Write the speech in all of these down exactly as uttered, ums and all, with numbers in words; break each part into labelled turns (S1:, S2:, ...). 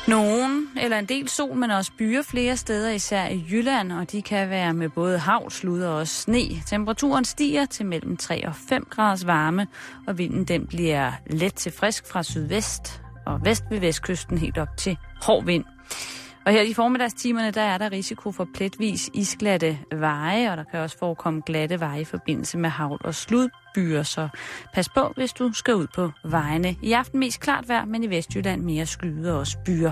S1: Nogen eller en del sol, men også byer flere steder, især i Jylland, og de kan være med både havl, slud og også sne. Temperaturen stiger til mellem tre og fem graders varme, og vinden den bliver let til frisk fra sydvest og vest ved vestkysten helt op til hård vind. Og her i formiddagstimerne, der er der risiko for pletvis isglatte veje, og der kan også forekomme glatte veje i forbindelse med havl og sludbyer, så pas på, hvis du skal ud på vejene. I aften mest klart vejr, men i Vestjylland mere skyde og også byer.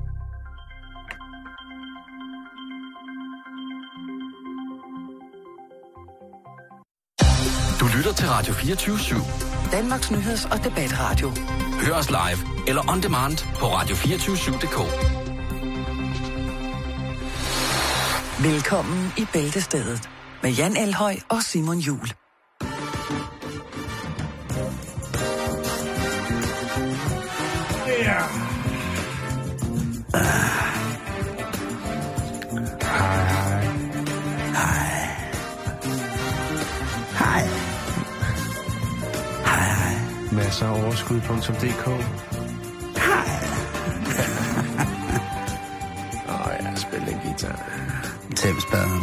S2: Du lytter til Radio fireogtyve syv.
S3: Danmarks nyheds- og debatradio.
S2: Hør os live eller on demand på radio to fire syv punktum d k.
S3: Velkommen i Bæltestedet med Jan Elhøj og Simon Juhl.
S4: Ja. Hej.
S3: Hej. Hej. Hej.
S4: Masser af overskud punktum d k.
S3: Hej.
S4: Åh, jeg spiller en guitar.
S3: Tæppespaden.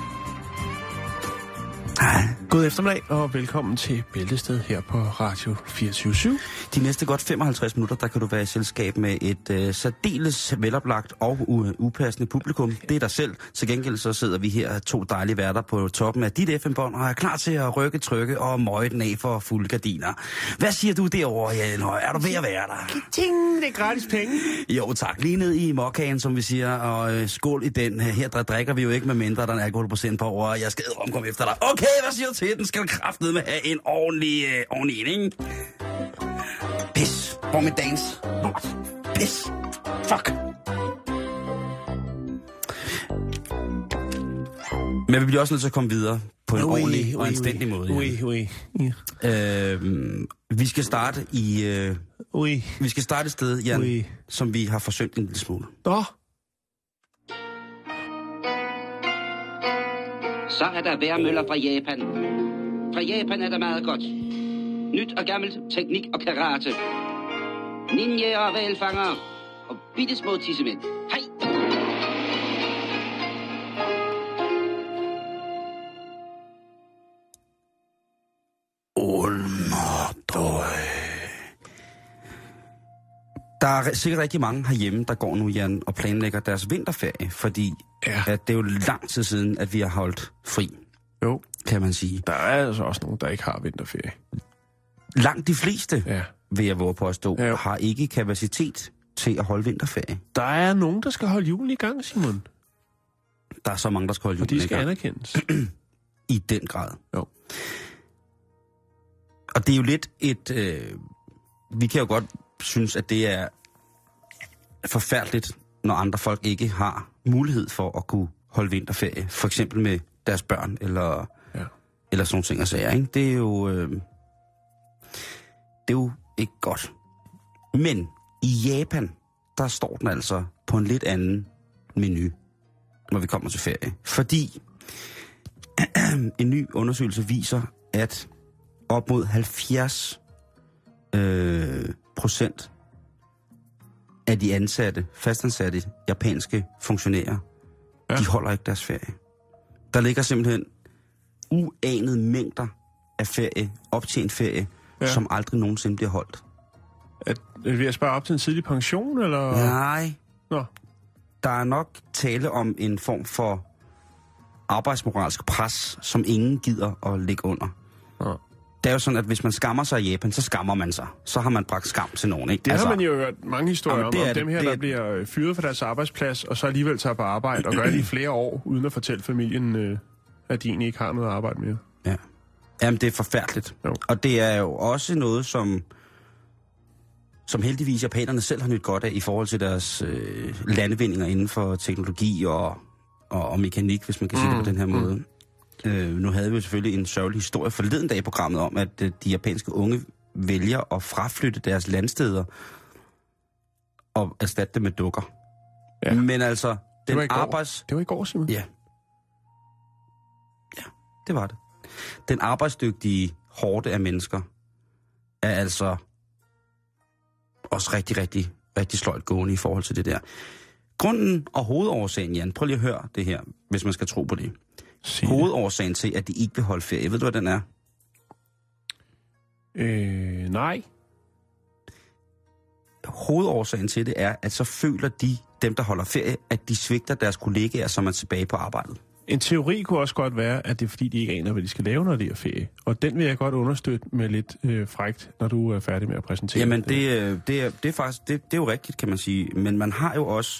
S3: Hej.
S4: God eftermiddag, og velkommen til Bæltested her på Radio fireogtyve syv.
S5: De næste godt femoghalvtreds minutter, der kan du være i selskab med et øh, særdeles veloplagt og u- upassende publikum. Det er dig selv. Til gengæld så sidder vi her, to dejlige værter på toppen af dit F M-bånd, og er klar til at rykke, trykke og møje den af for fulde gardiner. Hvad siger du derovre, Jan Høj? Er du ved at være der?
S4: Ting, det er gratis penge.
S5: Jo tak, lige ned i mokkaen, som vi siger, og øh, skål i den. Her der drikker vi jo ikke med mindre, der er en alkoholprocent på over, og jeg skal omkomme efter dig. Okay, hvad siger du til? Den skal kraftedeme med have en ordentlig, øh, ordentlig en, ikke? Pis. Hvor med dans? Lort. Pis. Fuck. Men vi bliver også nødt til at komme videre på en
S4: Ui,
S5: ordentlig og
S4: ui,
S5: anstændig måde.
S4: Ui, ui, ui.
S5: Øh, vi skal starte i... Øh,
S4: Ui.
S5: vi skal starte et sted, Jan,
S4: Ui.
S5: som vi har forsøgt en lille smule.
S4: Nå.
S6: Så er der vejrmøller fra Japan. Fra Japan er der meget godt. Nyt og gammelt, teknik og karate. Ninjaer og hvalfangere. Og bittesmå tissemænd. Hej!
S5: Der er sikkert rigtig mange herhjemme, der går nu, Jan, og planlægger deres vinterferie, fordi
S4: Ja.
S5: at det er jo lang tid siden, at vi har holdt fri,
S4: Jo,
S5: kan man sige.
S4: der er altså også nogen, der ikke har vinterferie.
S5: Langt de fleste,
S4: Ja.
S5: vil jeg våge på at stå,
S4: Ja, jo.
S5: har ikke kapacitet til at holde vinterferie.
S4: Der er nogen, der skal holde julen i gang, Simon.
S5: Der er så mange, der skal holde
S4: Og de
S5: julen i
S4: skal
S5: gang.
S4: anerkendes.
S5: I den grad.
S4: Jo.
S5: Og det er jo lidt et... Øh, vi kan jo godt synes, at det er forfærdeligt, når andre folk ikke har mulighed for at kunne holde vinterferie. For eksempel med deres børn, eller,
S4: Ja.
S5: eller sådan nogle ting og sager, ikke? Det er jo... Øh, det er jo ikke godt. Men i Japan, der står den altså på en lidt anden menu, når vi kommer til ferie. Fordi en ny undersøgelse viser, at op mod halvfjerds øh, procent af de ansatte, fastansatte japanske funktionærer, ja. de holder ikke deres ferie. Der ligger simpelthen uanede mængder af ferie, optjent ferie, ja. som aldrig nogensinde bliver holdt.
S4: At, vil jeg spørge op til en tidlig pension, eller?
S5: Nej.
S4: Nå.
S5: Der er nok tale om en form for arbejdsmoralsk pres, som ingen gider at ligge under.
S4: Nå.
S5: Det er jo sådan, at hvis man skammer sig i Japan, så skammer man sig. Så har man bragt skam til nogen, ikke?
S4: Det altså, har man jo hørt mange historier
S5: jamen,
S4: om,
S5: det er
S4: om
S5: det,
S4: dem her,
S5: det
S4: der
S5: er...
S4: bliver fyret fra deres arbejdsplads, og så alligevel tager på arbejde, og gør det i flere år, uden at fortælle familien, øh, at de egentlig ikke har noget arbejde mere.
S5: Ja. Jamen, det er forfærdeligt.
S4: Jo.
S5: Og det er jo også noget, som, som heldigvis japanerne selv har nyt godt af i forhold til deres øh, landevindinger inden for teknologi og, og, og mekanik, hvis man kan sige mm. det på den her måde. Mm. Øh, nu havde vi jo selvfølgelig en sørgelig historie forleden dag i programmet om, at øh, de japanske unge vælger at fraflytte deres landsteder og erstatte dem med dukker.
S4: Ja.
S5: Men altså, den
S4: det
S5: arbejds...
S4: Det var i går, Simon.
S5: Ja. Ja, det var det. Den arbejdsdygtige horde af mennesker er altså også rigtig, rigtig rigtig sløjt gående i forhold til det der. Grunden og hovedårsagen, Jan, prøv lige at høre det her, hvis man skal tro på det.
S4: Sige.
S5: Hovedårsagen til, at de ikke vil holde ferie, ved du, hvad den er?
S4: Øh, nej.
S5: Hovedårsagen til det er, at så føler de, dem der holder ferie, at de svigter deres kollegaer, som er tilbage på arbejdet.
S4: En teori kunne også godt være, at det er fordi, de ikke aner, hvad de skal lave, når de er ferie. Og den vil jeg godt understøtte med lidt øh, frækt, når du er færdig med at præsentere.
S5: Jamen, det, det, det, er, det er faktisk, det, det er jo rigtigt, kan man sige. Men man har jo også...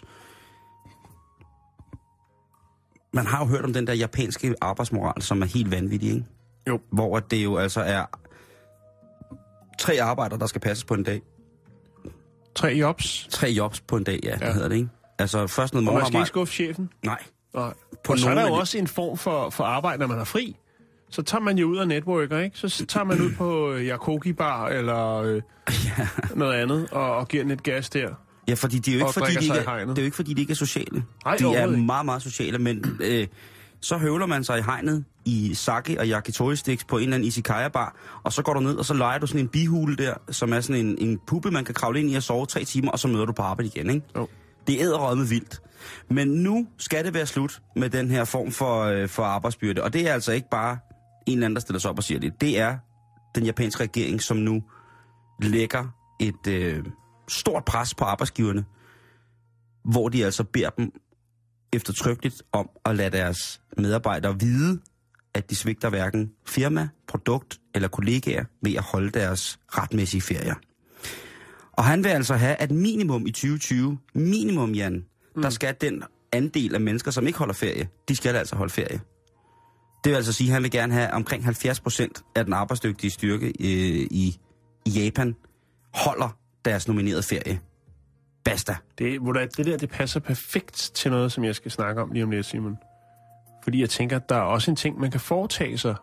S5: Man har jo hørt om den der japanske arbejdsmoral, som er helt vanvittig, ikke?
S4: Jo.
S5: Hvor det jo altså er tre arbejder, der skal passes på en dag.
S4: Tre jobs.
S5: Tre jobs på en dag, ja,
S4: ja.
S5: Det hedder det, ikke? Altså først noget
S4: morgenarbejde. Og man skal
S5: morgenarbejde.
S4: ikke skuffe chefen?
S5: Nej.
S4: Nej.
S5: På
S4: og så er der jo
S5: de...
S4: også en form for, for arbejde, når man har fri. Så tager man jo ud og networker, ikke? Så tager man ud på Yakoki Bar eller øh, ja. noget andet og, og giver den et gas der.
S5: Ja, fordi det er jo ikke, fordi de ikke, er, det er jo ikke, fordi de ikke er sociale.
S4: Ej,
S5: de er meget, meget sociale, men øh, så høvler man sig i hegnet i sake og yakitori sticks på en eller anden izakaya-bar, og så går du ned, og så leger du sådan en bihule der, som er sådan en, en puppe, man kan kravle ind i og sove tre timer, og så møder du på arbejde igen, ikke?
S4: Jo.
S5: Det er edderrødme vildt. Men nu skal det være slut med den her form for, øh, for arbejdsbyrde, og det er altså ikke bare en eller anden, der stiller sig op og siger det. Det er den japanske regering, som nu lægger et øh, stort pres på arbejdsgiverne, hvor de altså beder dem eftertrykkeligt om at lade deres medarbejdere vide, at de svigter hverken firma, produkt eller kollegaer ved at holde deres retmæssige ferier. Og han vil altså have, at minimum i tyve tyve, minimum, Jan, mm. der skal den andel af mennesker, som ikke holder ferie, de skal altså holde ferie. Det vil altså sige, at han vil gerne have omkring halvfjerds procent af den arbejdsdygtige styrke øh, i, i Japan holder deres nominerede ferie. Basta.
S4: Det, det der, det passer perfekt til noget, som jeg skal snakke om lige om lidt, Simon. Fordi jeg tænker, at der er også en ting, man kan foretage sig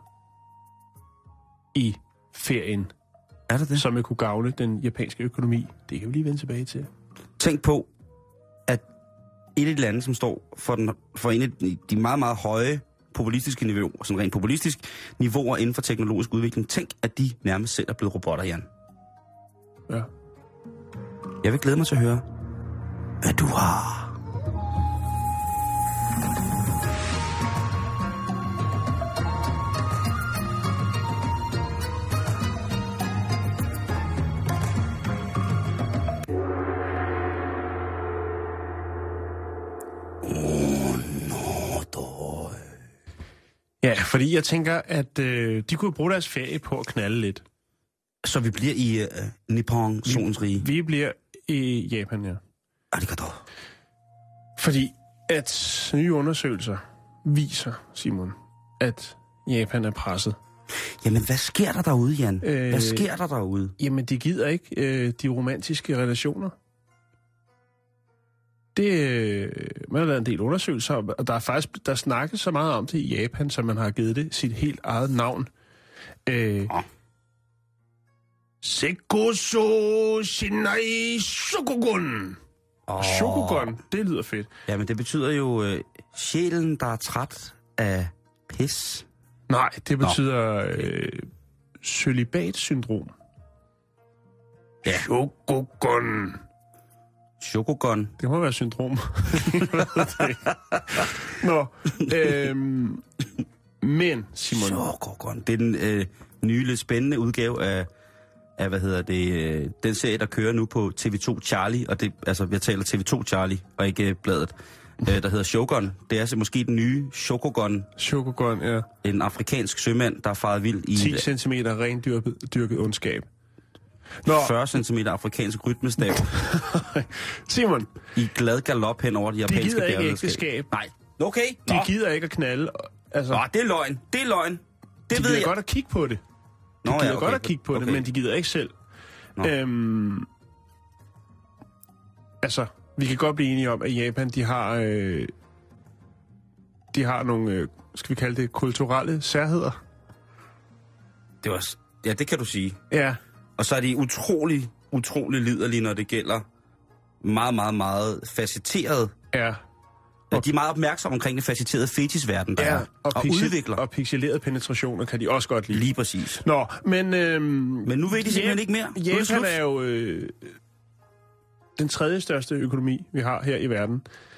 S4: i ferien.
S5: Er det det?
S4: Som vil kunne gavne den japanske økonomi. Det kan vi lige vende tilbage til.
S5: Tænk på, at et af de lande, som står for, den, for en af de meget, meget høje populistiske niveauer, sådan rent populistisk niveauer inden for teknologisk udvikling, tænk, at de nærmest selv er blevet robotter, Jan.
S4: Ja.
S5: Jeg vil glæde mig til at høre, hvad du har.
S4: Ja, fordi jeg tænker, at øh, de kunne bruge deres ferie på at knalde lidt.
S5: Så vi bliver i øh, Nippon, solens rige?
S4: Vi bliver i Japan, ja.
S5: Arigato.
S4: Fordi at nye undersøgelser viser, Simon, at Japan er presset.
S5: Jamen, hvad sker der derude, Jan? Øh, hvad sker der derude?
S4: Jamen, de gider ikke øh, de romantiske relationer. Det, øh, man har lavet en del undersøgelser, og der er faktisk der snakkes så meget om det i Japan, så man har givet det sit helt eget navn. Øh, oh. Sekoso Shinai Shokugun. Oh. Shokugun, det lyder fedt.
S5: Jamen, det betyder jo øh, sjælen, der er træt af pis.
S4: Nej, det betyder øh, cølibat-syndrom.
S5: Ja.
S4: Shokugun.
S5: Shokugun.
S4: Det må være syndrom. Nå, øhm, men Simon...
S5: Shokugun. Det er den øh, nye, lidt spændende udgave af, af, hvad hedder det, øh, den serie, der kører nu på T V to Charlie, og det, altså, jeg taler T V to Charlie, og ikke øh, bladet, øh, der hedder Shogun. Det er altså måske den nye Shokugun.
S4: Shokugun, ja.
S5: En afrikansk sømand, der er faret vild i...
S4: ti centimeter rendyrket dyrket ondskab. Nå.
S5: fyrre centimeter afrikansk rytmestav.
S4: Simon.
S5: I glad galop hen over de japanske
S4: bjerglandskab. De gider ikke
S5: ægteskab. Nej. Okay.
S4: De Nå. gider ikke at knalde. Altså.
S5: Nå, det er løgn. Det er løgn. Det
S4: de
S5: ved
S4: gider
S5: jeg.
S4: godt at kigge på det. De
S5: Nå,
S4: gider
S5: ja, okay.
S4: godt at kigge på okay. det, men de gider ikke selv. Øhm, altså, vi kan godt blive enige om, at Japan, de har... Øh, de har nogle, øh, skal vi kalde det, kulturelle særheder.
S5: Det var... Ja, det kan du sige.
S4: Ja.
S5: Og så er de utrolig, utrolig liderlige, når det gælder meget, meget, meget facetteret.
S4: Ja.
S5: Og de er meget opmærksomme omkring det facetterede fetisverden, der
S4: ja,
S5: er, og,
S4: og
S5: udvikler.
S4: Og pixelerede penetrationer kan de også godt lide.
S5: Lige præcis.
S4: Nå, men... Øhm,
S5: men nu ved de simpelthen ikke mere.
S4: Japan er jo... Øh, den tredje største økonomi, vi har her i verden.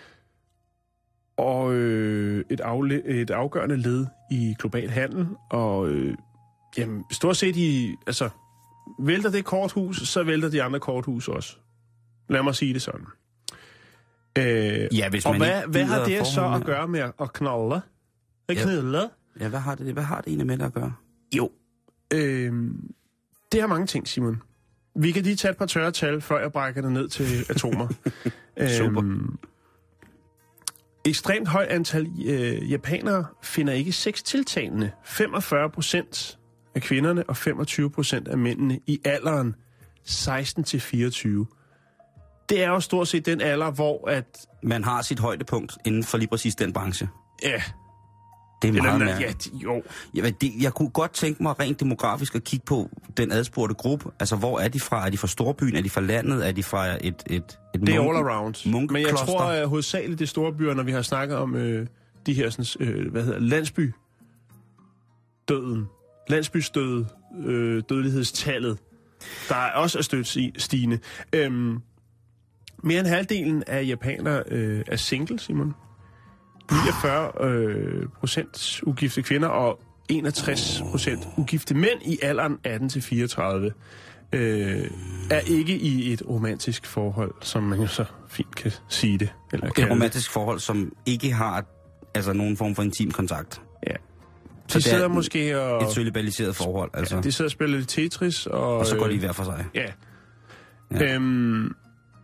S4: Og øh, et, afle- et afgørende led i global handel. Og øh, jamen, stort set i... Altså, vælter det korthus, så vælter de andre korthus også. Lad mig sige det sådan. Øh,
S5: Ja, hvis
S4: og
S5: man
S4: hvad,
S5: ikke
S4: hvad har
S5: gider
S4: det så
S5: forholdene-
S4: at gøre med at, at knalde? At
S5: Ja.
S4: knalde?
S5: Ja, hvad har det, hvad har det egentlig med det at gøre?
S4: Jo. Øh, det har mange ting, Simon. Vi kan lige tage et par tørre tal, før jeg brækker det ned til atomer.
S5: Super.
S4: Øhm, ekstremt højt antal øh, japanere finder ikke sex tiltalende. femogfyrre procent af kvinderne og femogtyve procent af mændene i alderen seksten til fireogtyve. Det er jo stort set den alder, hvor at...
S5: Man har sit højdepunkt inden for lige præcis den branche.
S4: Ja,
S5: Det er meget
S4: eller,
S5: mærkeligt.
S4: ja, de- jo.
S5: Ja, det, jeg kunne godt tænke mig rent demografisk at kigge på den adspurgte gruppe. Altså, hvor er de fra? Er de fra storbyen? Er de fra landet? Er de fra et... et, et
S4: Det er
S5: munke-
S4: all around. Men jeg
S5: munkekloster?
S4: tror at hovedsageligt det store byer, når vi har snakket om øh, de her sådan, øh, hvad hedder landsby døden, landsbystød, øh, dødelighedstallet, der er også er stødt stigende. Øhm, mere end halvdelen af japanere øh, er single, Simon. niogfyrre øh, procent ugifte kvinder og enogtres procent ugifte mænd i alderen atten til fireogtredive øh, er ikke i et romantisk forhold, som man jo så fint kan sige det. Eller
S5: Et
S4: kalde det.
S5: romantisk forhold, som ikke har altså nogen form for intim kontakt.
S4: Ja.
S5: Så
S4: De
S5: det er
S4: sidder
S5: et-
S4: måske og...
S5: Et cølibaliseret forhold, altså.
S4: Ja, de sidder og spiller lidt Tetris, og...
S5: Og så går de
S4: øh,
S5: hver for sig.
S4: Ja.
S5: Ja.
S4: ja. Øhm,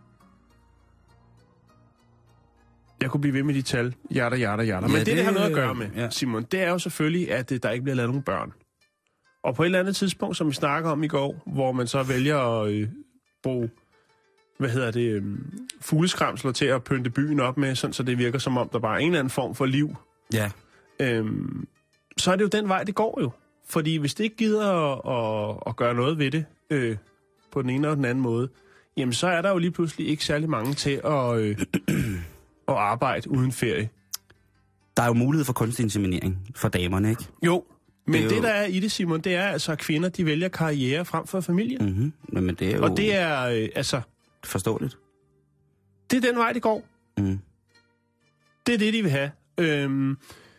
S4: jeg kunne blive ved med de tal. Jada, jada, jada. Men
S5: Ja,
S4: det, det, det har noget at gøre med,
S5: ja.
S4: Simon, det er jo selvfølgelig, at øh, der ikke bliver lavet nogen børn. Og på et eller andet tidspunkt, som vi snakker om i går, hvor man så vælger at øh, bruge, hvad hedder det, øh, fugleskramsler til at pynte byen op med, sådan, så det virker som om, der bare er en eller anden form for liv.
S5: Ja.
S4: Øhm, så er det jo den vej, det går jo. Fordi hvis det ikke gider at, at, at gøre noget ved det, øh, på den ene og den anden måde, jamen så er der jo lige pludselig ikke særlig mange til at, øh, at arbejde uden ferie.
S5: Der er jo mulighed for kunstig inseminering for damerne, ikke?
S4: Jo, men
S5: Det er
S4: det,
S5: jo-
S4: der er i det, Simon, det er altså, at kvinder, de vælger karriere frem for familie. Mm.
S5: Mm-hmm. Men, men det er jo
S4: Og det er, øh, altså,
S5: forståeligt.
S4: det er den vej, det går.
S5: Mm.
S4: Det er det, de vil have. Øhm,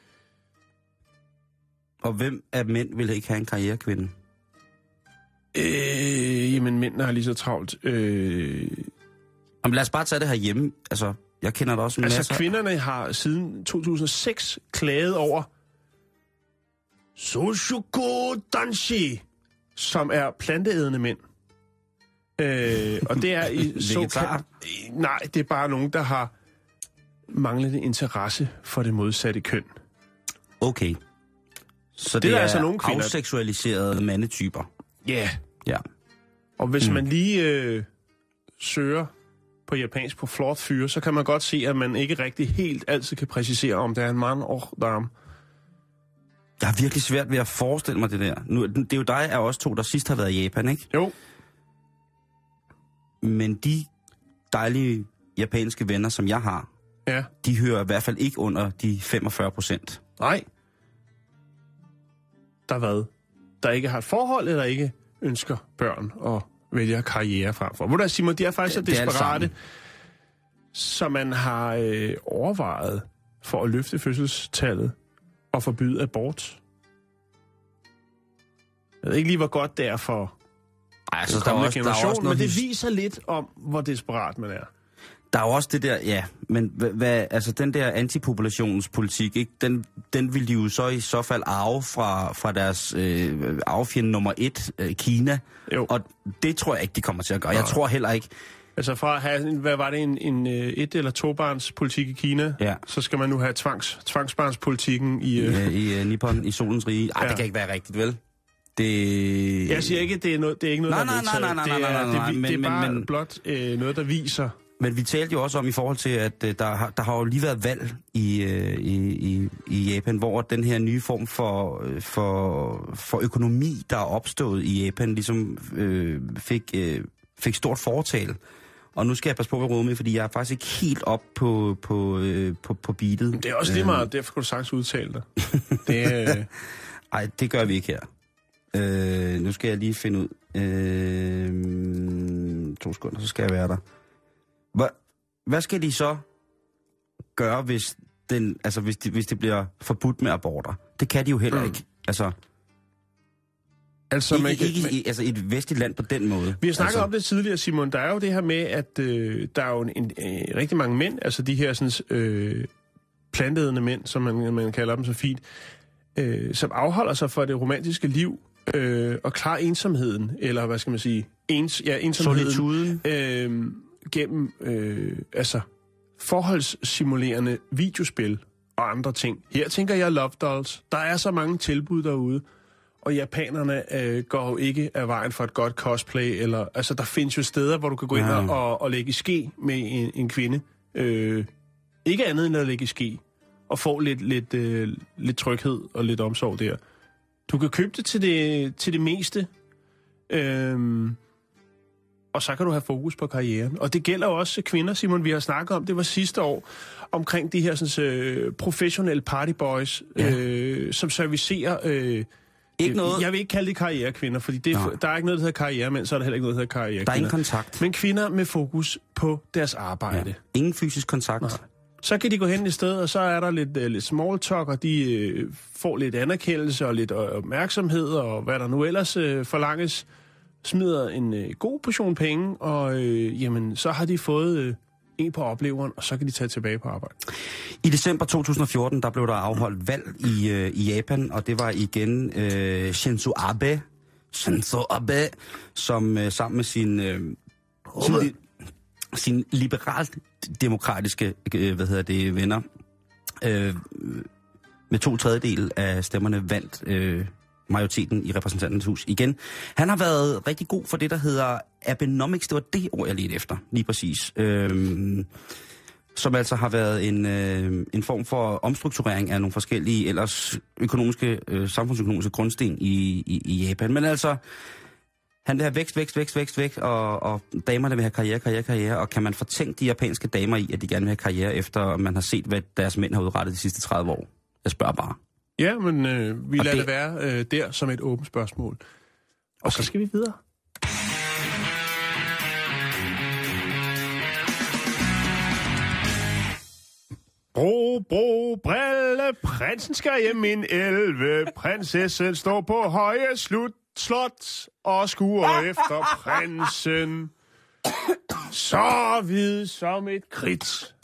S5: Og hvem af mænd vil ikke have en karrierekvinde?
S4: øh, jamen, mændene har lige så travlt. Øh,
S5: Jamen, lad os bare tage det her hjemme. Altså, jeg kender da også en
S4: Altså,
S5: masse...
S4: kvinderne har siden to tusind og seks klaget over Soshuko Danshi, som er planteædende mænd. Øh, og det er i såkaldt... Nej, det er bare nogen, der har manglende interesse for det modsatte køn.
S5: Okay. Så det,
S4: Det er
S5: er
S4: altså nogle kvinder-
S5: afseksualiserede mandetyper.
S4: Ja. Yeah.
S5: Ja.
S4: Og hvis
S5: Mm.
S4: man lige øh, søger på japansk på flot fyre, så kan man godt se, at man ikke rigtig helt altid kan præcisere, om det er en mand og dame.
S5: Jeg har virkelig svært ved at forestille mig det der. Nu, det er jo dig af os to, der sidst har været i Japan, ikke?
S4: Jo.
S5: Men de dejlige japanske venner, som jeg har,
S4: Ja.
S5: de hører i hvert fald ikke under de femogfyrre procent.
S4: Nej. Der hvad? Der ikke har et forhold, eller ikke ønsker børn og vælger karriere frem for. Hvor der, Simon, de er faktisk så
S5: Det- det er alt
S4: desperate,
S5: sammen.
S4: så man har øh, overvejet for at løfte fødselstallet og forbyde abort. Jeg ved ikke lige, hvor godt det er for
S5: Ej, altså,
S4: den
S5: der er,
S4: kommende
S5: også, der, er
S4: generation,
S5: også
S4: men
S5: noget,
S4: det
S5: hys-
S4: viser lidt om, hvor desperat man er.
S5: der er jo også det der, ja, men hvad, hvad, altså den der antipopulationspolitik, ikke, den, den vil de jo så i så fald arve fra, fra deres øh, arvefjende nummer et, øh, Kina.
S4: Jo.
S5: Og det tror jeg ikke, de kommer til at gøre. Jeg
S4: Nej.
S5: tror heller ikke,
S4: Altså fra at have, en- hvad var det, en, en øh, et- eller tobarnspolitik i Kina,
S5: Ja.
S4: så skal man nu have tvangs, tvangsbarnspolitikken i... Øh,
S5: øh, i øh, Nippon, i solens rige. Ej,
S4: Ja.
S5: det kan ikke være rigtigt, vel? Det...
S4: Jeg siger ikke, at det er, noget, det er ikke noget,
S5: Nej,
S4: der er
S5: nej, nej,
S4: vedtaget.
S5: nej,
S4: Det
S5: nej,
S4: er-
S5: nej, nej, nej,
S4: det, vi-
S5: men-
S4: det er
S5: men-
S4: bare
S5: men-
S4: blot øh, noget, der viser...
S5: Men vi talte jo også om i forhold til, at øh, der, har, der har jo lige været valg i, øh, i, i, i Japan, hvor den her nye form for, øh, for, for økonomi, der er opstået i Japan, ligesom øh, fik, øh, fik stort fortal. Og nu skal jeg passe på, hvad jeg råder med, fordi jeg er faktisk ikke helt op på, på, øh, på, på beatet.
S4: Det er også lige meget, derfor kan du sagtens udtale dig. Det, øh,
S5: Nej, det gør vi ikke her. Øh, nu skal jeg lige finde ud. Øh, to sekunder, så skal jeg være der. Hvad, hvad skal de så gøre, hvis, den, altså, hvis, de, hvis det bliver forbudt med aborter? Det kan de jo heller mm. ikke. Altså,
S4: altså,
S5: ikke,
S4: man kan,
S5: ikke
S4: man,
S5: i altså, et vestligt land på den måde.
S4: Vi har snakket
S5: altså,
S4: om det tidligere, Simon. Der er jo det her med, at øh, der er jo en, en, en, rigtig mange mænd, altså de her sådan, øh, planteædende mænd, som man, man kalder dem så fint, øh, som afholder sig for det romantiske liv øh, og klarer ensomheden, eller hvad skal man sige, ens, ja, ensomheden øh, gennem øh, altså forholdssimulerende videospil og andre ting. Her tænker jeg Love Dolls. Der er så mange tilbud derude, og japanerne øh, går jo ikke af vejen for et godt cosplay, eller altså der findes jo steder, hvor du kan gå ind ja. og, og lægge i ske med en, en kvinde. Øh, ikke andet end at lægge i ske, og få lidt, lidt, øh, lidt tryghed og lidt omsorg der. Du kan købe det til det, til det meste, øhm, og så kan du have fokus på karrieren. Og det gælder jo også kvinder, Simon, vi har snakket om, det var sidste år, omkring de her sådan, øh, professionelle partyboys, ja. øh, som servicerer... Øh,
S5: ikke noget...
S4: Jeg vil ikke kalde det karrierekvinder, fordi det, der er ikke noget, der hedder karrieremænd, så er der heller ikke noget, der hedder karrierekvinder.
S5: Der er ingen kontakt.
S4: Men kvinder med fokus på deres arbejde.
S5: Ja. Ingen fysisk kontakt. Nej.
S4: Så kan de gå hen i stedet, og så er der lidt, uh, lidt small talk, og de uh, får lidt anerkendelse og lidt uh, opmærksomhed, og hvad der nu ellers uh, forlanges. Smider en uh, god portion penge, og uh, jamen, så har de fået uh, en på opleveren, og så kan de tage tilbage på arbejde.
S5: I december to tusind og fjorten, der blev der afholdt valg i, uh, i Japan, og det var igen uh, Shinzo Abe, Shinzo Abe, som uh, sammen med sin... Uh, sin sine liberalt demokratiske øh, hvad hedder det, venner øh, med to tredjedel af stemmerne vandt øh, majoriteten i repræsentanternes hus igen. Han har været rigtig god for det, der hedder Abenomics. Det var det ord, jeg ledte efter, lige præcis. Øh, som altså har været en, øh, en form for omstrukturering af nogle forskellige ellers økonomiske, øh, samfundsøkonomiske grundsten i, i, i Japan. Men altså... Han vil have vækst, vækst, vækst, vækst, vækst, og, og damerne vil have karriere, karriere, karriere. Og kan man fortænke de japanske damer i, at de gerne vil have karriere, efter man har set, hvad deres mænd har udrettet de sidste tredive år? Jeg spørger bare.
S4: Ja, men øh, vi
S5: og
S4: lader
S5: det...
S4: det være øh, der som et åbent spørgsmål. Og okay. Så skal vi videre. Bro, bro, brille, prinsen skal hjem en elve. Prinsessen står på høje slut. Slot og skuer efter prinsen. Så hvid som et kridt.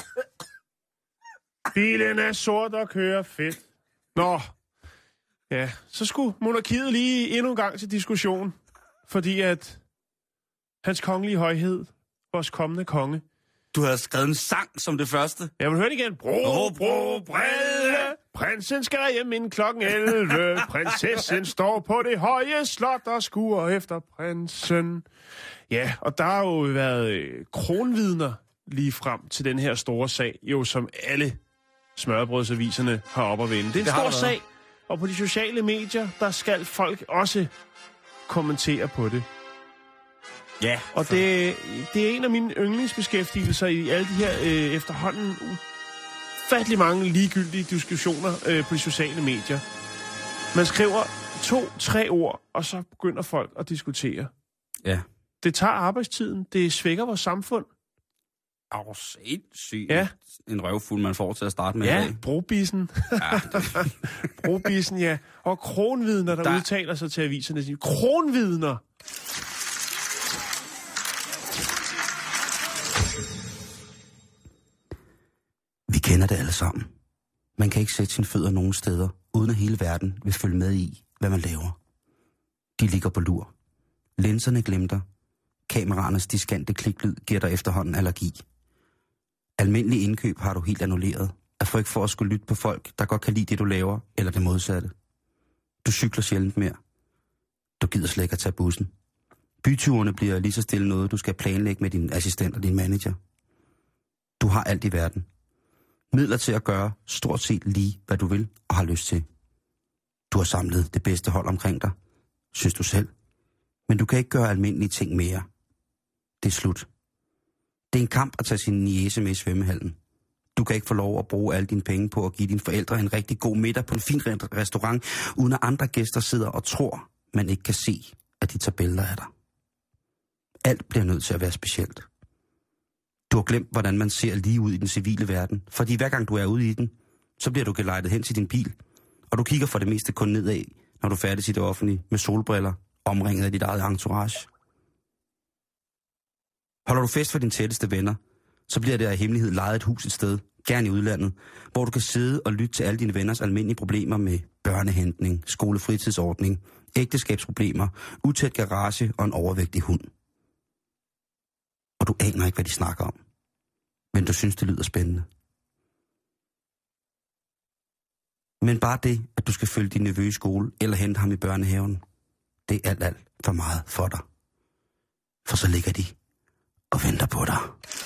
S4: Bilen er sort og kører fedt. Nå, ja, så skulle monarkiet lige endnu en gang til diskussion. Fordi at hans kongelige højhed, vores kommende konge.
S5: Du har skrevet en sang som det første.
S4: Jeg vil høre det igen. Bro, bro, brille. Prinsen skal hjem inden klokken elleve. Prinsessen står på det høje slot og skuer efter prinsen. Ja, og der har jo været kronvidner lige frem til den her store sag, jo som alle smørbrødsaviserne har op at vende. Det er en det stor sag, og på de sociale medier, der skal folk også kommentere på det.
S5: Ja.
S4: Og det, det er en af mine yndlingsbeskæftigelser i alle de her øh, efterhånden ufattelig mange ligegyldige diskussioner øh, på de sociale medier. Man skriver to, tre ord, og så begynder folk at diskutere.
S5: Ja.
S4: Det tager arbejdstiden. Det svækker vores samfund.
S5: Åh, oh, sindssygt.
S4: Ja.
S5: En røvfuld, man får til at starte med.
S4: Ja, brobissen.
S5: Ja,
S4: brobissen, ja. Og kronvidner, der, der udtaler sig til aviserne. Kronvidner!
S5: Vi kender det alle sammen. Man kan ikke sætte sine fødder nogen steder, uden at hele verden vil følge med i, hvad man laver. De ligger på lur. Linserne glimter. Kameraernes diskante kliklyd giver dig efterhånden allergi. Almindelig indkøb har du helt annulleret, af frygt for at skulle lytte på folk, der godt kan lide det, du laver, eller det modsatte. Du cykler sjældent mere. Du gider slet ikke at tage bussen. Byturene bliver lige så stille noget, du skal planlægge med din assistent og din manager. Du har alt i verden. Midler til at gøre stort set lige, hvad du vil og har lyst til. Du har samlet det bedste hold omkring dig, synes du selv. Men du kan ikke gøre almindelige ting mere. Det er slut. Det er en kamp at tage sin niece med i svømmehallen. Du kan ikke få lov at bruge alle dine penge på at give dine forældre en rigtig god middag på en fin restaurant, uden at andre gæster sidder og tror, man ikke kan se, at de tager billeder af dig. Alt bliver nødt til at være specielt. Du har glemt, hvordan man ser lige ud i den civile verden. Fordi hver gang du er ude i den, så bliver du gelejtet hen til din bil. Og du kigger for det meste kun nedad, når du er færdig i det offentlige, med solbriller, omringet af dit eget entourage. Holder du fest for dine tætteste venner, så bliver der i hemmelighed lejet et hus et sted, gerne i udlandet, hvor du kan sidde og lytte til alle dine venners almindelige problemer med børnehentning, skolefritidsordning, ægteskabsproblemer, utæt garage og en overvægtig hund. Og du aner ikke, hvad de snakker om. Men du synes, det lyder spændende. Men bare det, at du skal følge din nevø i skole eller hente ham i børnehaven, det er alt, alt for meget for dig. For så ligger de og venter på dig.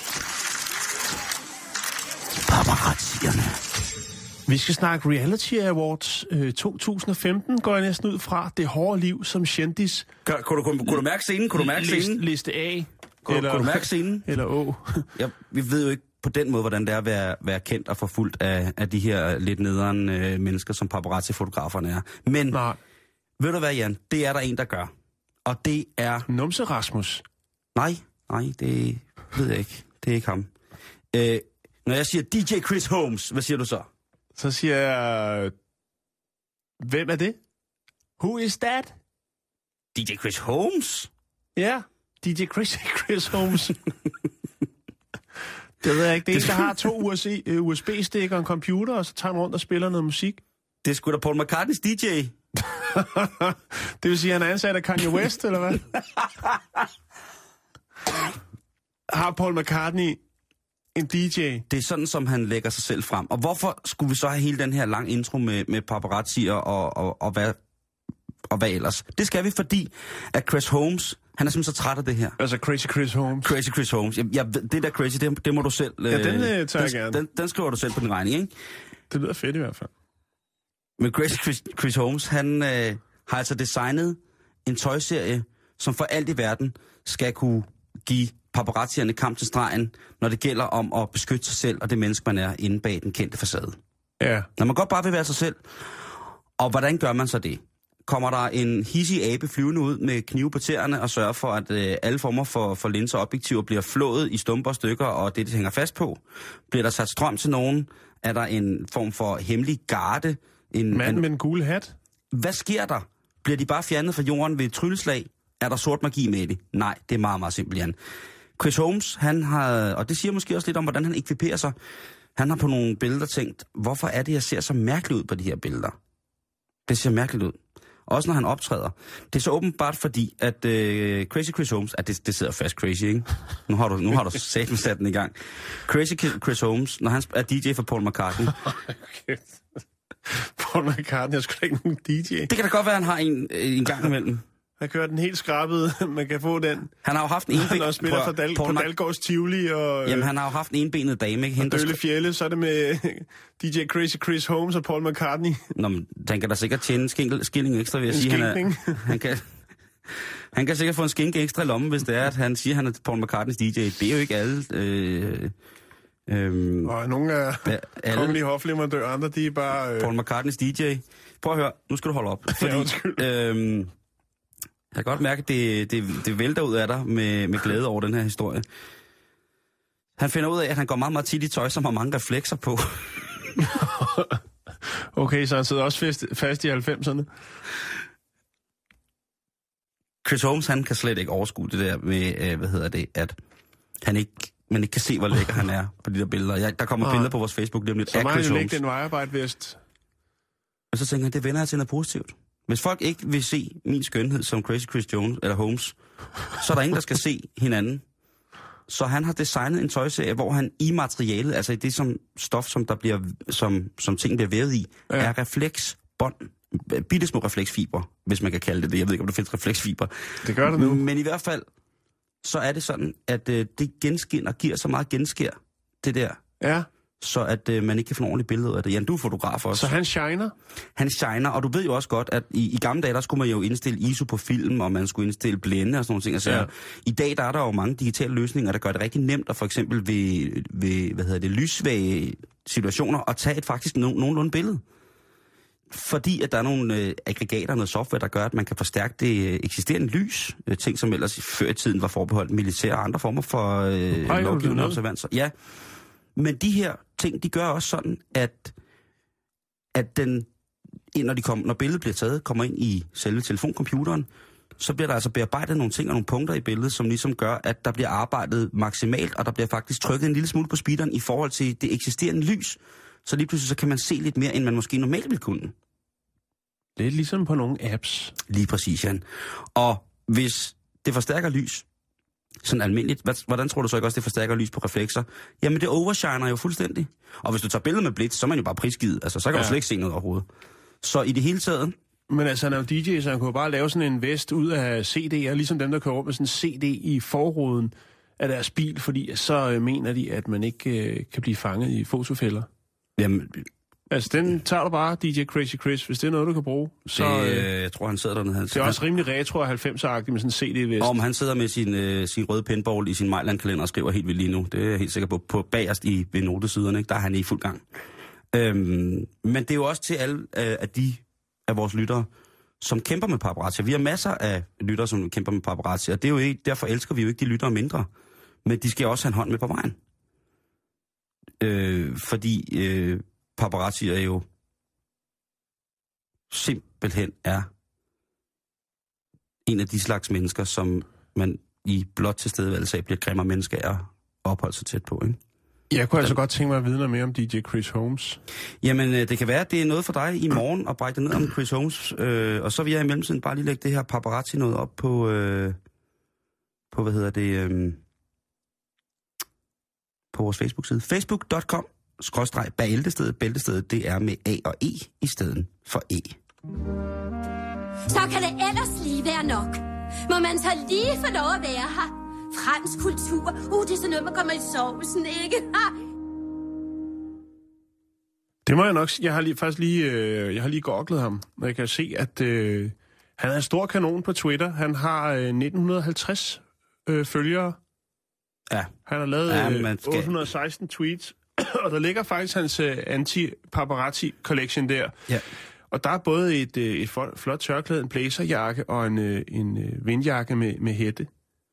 S5: Paparazzierne.
S4: Vi skal snakke Reality Awards øh, to tusind og femten, går jeg næsten ud fra. Det hårde liv som kendis.
S5: Kan, kunne, du, kunne, kunne du mærke scenen? Kunne du mærke
S4: List,
S5: scenen?
S4: Liste A.
S5: Kunne,
S4: eller,
S5: kunne du mærke scenen?
S4: Eller Å.
S5: Ja, vi ved jo ikke på den måde, hvordan det er at være, være kendt og forfulgt af, af de her lidt nederen øh, mennesker, som paparazzi-fotograferne er. Men
S4: Nej.
S5: Ved du hvad, Jan? Det er der en, der gør. Og det er...
S4: Numse Rasmus.
S5: Nej, nej, det ved jeg ikke. Det er ikke ham. Øh, når jeg siger D J Chris Holmes, hvad siger du så?
S4: Så siger jeg... Hvem er det? Who is that?
S5: D J Chris Holmes?
S4: Ja, D J Chris, Chris Holmes. Det ved jeg ikke. Det er en, der har to U S B-stikker og en computer, og så tager han rundt og spiller noget musik.
S5: Det er sgu da Paul McCartneys D J.
S4: Det vil sige, at han er ansat af Kanye West, eller hvad? Har Paul McCartney en D J?
S5: Det er sådan, som han lægger sig selv frem. Og hvorfor skulle vi så have hele den her lang intro med, med paparazzier og, og, og, hvad, og hvad ellers? Det skal vi, fordi at Chris Holmes, han er simpelthen så træt af det her.
S4: Altså Crazy Chris Holmes?
S5: Crazy Chris Holmes. Jeg, jeg, det der crazy, det, det må du selv...
S4: Ja, den øh, tager
S5: den,
S4: jeg gerne.
S5: Den, den skriver du selv på din regning, ikke?
S4: Det lyder fedt i hvert fald.
S5: Men Crazy Chris, Chris Holmes, han øh, har altså designet en tøjserie, som for alt i verden skal kunne give paparazzierne kamp til stregen, når det gælder om at beskytte sig selv og det menneske, man er inde bag den kendte facade.
S4: Ja.
S5: Når man godt bare vil være sig selv. Og hvordan gør man så det? Kommer der en hissig abe flyvende ud med knive på tæerne og sørger for, at øh, alle former for, for linser og objektiver bliver flået i stumper og stykker, og det, det hænger fast på? Bliver der sat strøm til nogen? Er der en form for hemmelig garde? En,
S4: Manden
S5: en,
S4: med en gule hat?
S5: Hvad sker der? Bliver de bare fjernet fra jorden ved et trylleslag? Er der sort magi med det? Nej, det er meget, meget simpelt, Jan. Chris Holmes, han har, og det siger måske også lidt om, hvordan han ekviperer sig. Han har på nogle billeder tænkt, hvorfor er det, jeg ser så mærkeligt ud på de her billeder? Det ser mærkeligt ud. Også når han optræder. Det er så åbenbart fordi, at øh, Crazy Chris Holmes, at det, det sidder fast crazy, ikke? Nu har du, nu har du satan sat den i gang. Crazy Chris Holmes, når han er D J for Paul McCartney.
S4: Okay. Paul McCartney har sgu da ikke nogen D J.
S5: Det kan da godt være, at han har en, en gang imellem.
S4: Han kører den helt skrabet, man kan få den.
S5: Han har jo haft en
S4: Han har spillet for Dal- på Dalgårds Tivoli og...
S5: Jamen, han har jo haft en enbenet dame, ikke?
S4: Og Dølle Fjelle, så er det med D J Crazy Chris Holmes og Paul McCartney.
S5: Nå, men han kan da sikkert tjene en skilling, skilling ekstra, vil jeg
S4: en
S5: sige. Han, er, han, kan, han kan sikkert få en skinke ekstra i lommen, hvis det er, at han siger, at han er Paul McCartneys D J. Det er jo ikke alle... Øh, øh,
S4: og nogle af
S5: alle,
S4: kongelige hofleverandører, andre de er bare... Øh...
S5: Paul McCartneys D J. Prøv at høre, nu skal du holde op. Fordi,
S4: ja, undskyld.
S5: Øh, jeg kan godt mærke, at det, det, det vælter ud af dig med, med glæde over den her historie. Han finder ud af, at han går meget, meget tit i tøj, som har mange reflekser på.
S4: Okay, så han sidder også fast, fast i halvfemserne.
S5: Chris Holmes, han kan slet ikke overskue det der med, øh, hvad hedder det, at han ikke, man ikke kan se, hvor lækker han er på de der billeder. Jeg, der kommer ah. billeder på vores Facebook lige om lidt
S4: så
S5: af Chris
S4: Holmes. Så må han jo
S5: lægge
S4: den vejarbejde-vest.
S5: Og så tænker jeg, det vender jeg til noget positivt. Hvis folk ikke vil se min skønhed som Crazy Chris Jones eller Holmes, så er der ingen, der skal se hinanden. Så han har designet en tøjserie, hvor han i materialet, altså i det som stof, som der bliver, som, som ting bliver vævet i, ja. er refleksbånd, bittesmå refleksfiber, hvis man kan kalde det det. Jeg ved ikke, om der findes refleksfiber.
S4: Det gør det nu.
S5: Men i hvert fald, så er det sådan, at øh, det genskinner og giver så meget genskær, det der.
S4: Ja.
S5: Så at øh, man ikke kan få en ordentlig billede af det. Jan, du er fotograf også.
S4: Så han shiner?
S5: Han shiner, og du ved jo også godt, at i, i gamle dage, der skulle man jo indstille I S O på film, og man skulle indstille blænde og sådan nogle ting. Altså, ja. I dag, der er der jo mange digitale løsninger, der gør det rigtig nemt, at for eksempel ved, ved hvad hedder det, lyssvage situationer, at tage et faktisk no, nogenlunde billede. fordi at der er nogle øh, aggregater, noget software, der gør, at man kan forstærke det øh, eksisterende lys. Øh, ting, som ellers før i tiden var forbeholdt militær og andre former for øh, lovgivende observanser. Ja, men de her ting, de gør også sådan, at, at den, når, de kom, når billedet bliver taget, kommer ind i selve telefoncomputeren, så bliver der altså bearbejdet nogle ting og nogle punkter i billedet, som ligesom gør, at der bliver arbejdet maksimalt, og der bliver faktisk trykket en lille smule på speederen i forhold til det eksisterende lys. Så lige pludselig så kan man se lidt mere, end man måske normalt ville kunne.
S4: Det er ligesom på nogle apps.
S5: Lige præcis, Jan. Og hvis det forstærker lys, sådan almindeligt, hvordan tror du så ikke også, det forstærker lys på reflekser? Jamen, det overshiner jo fuldstændig. Og hvis du tager billeder med blitz, så er man jo bare prisgivet. Altså, så kan ja. du slet ikke se noget overhovedet. Så i det hele taget...
S4: Men altså, han er jo D J, så han kunne bare lave sådan en vest ud af C D'er, ligesom dem, der kører op med sådan en C D i forruden af deres bil, fordi så øh, mener de, at man ikke øh, kan blive fanget i fotofælder.
S5: Jamen...
S4: Altså, den tager du bare, D J Crazy Chris, hvis det er noget, du kan bruge. Så,
S5: det, øh, jeg tror, han sidder dernede. Han,
S4: det er også rimelig retro og halvfemser-agtigt med sådan en C D-vest.
S5: Om han sidder med sin, øh, sin røde pinball i sin Mejland-kalender og skriver helt vildt lige nu. Det er jeg helt sikker på. På bagerst i ved notesiderne, ikke? Der er han i fuld gang. Øhm, men det er jo også til alle øh, af de af vores lyttere, som kæmper med paparazzi. Vi har masser af lyttere, som kæmper med paparazzi, og det er jo ikke, derfor elsker vi jo ikke de lyttere mindre. Men de skal også have en hånd med på vejen. Øh, fordi øh, paparazzi er jo simpelthen er en af de slags mennesker, som man i blot tilstedeværelse af bliver grimmere mennesker af at opholde sig tæt på, ikke?
S4: Jeg kunne altså godt tænke mig at vide noget mere om D J Chris Holmes.
S5: Jamen, det kan være, at det er noget for dig i morgen at brække det ned om Chris Holmes. Øh, og så vil jeg i mellemtiden bare lige lægge det her paparazzi noget op på, øh, på hvad hedder det, øh, på vores Facebook-side. facebook punktum com skråstreg bæltestedet. Bæltestedet, det er med A og E i stedet for E.
S7: Så kan det ellers lige være nok. Må man så lige få lov at være her? Fransk kultur. Uh, det er sådan noget, man kommer i sovsen, ikke?
S4: Det må jeg nok sige. Jeg har lige, faktisk lige, øh, jeg har lige googlet ham, og jeg kan se, at øh, han er en stor kanon på Twitter. Han har øh, nitten halvtreds øh, følgere.
S5: Ja.
S4: Han har lavet
S5: ja,
S4: øh, otte hundrede og seksten tweets, og der ligger faktisk hans øh, anti-paparazzi-collection der. Ja. Og der er både et, øh, et flot tørklæde, en blazerjakke og en, øh, en øh, vindjakke med, med hætte.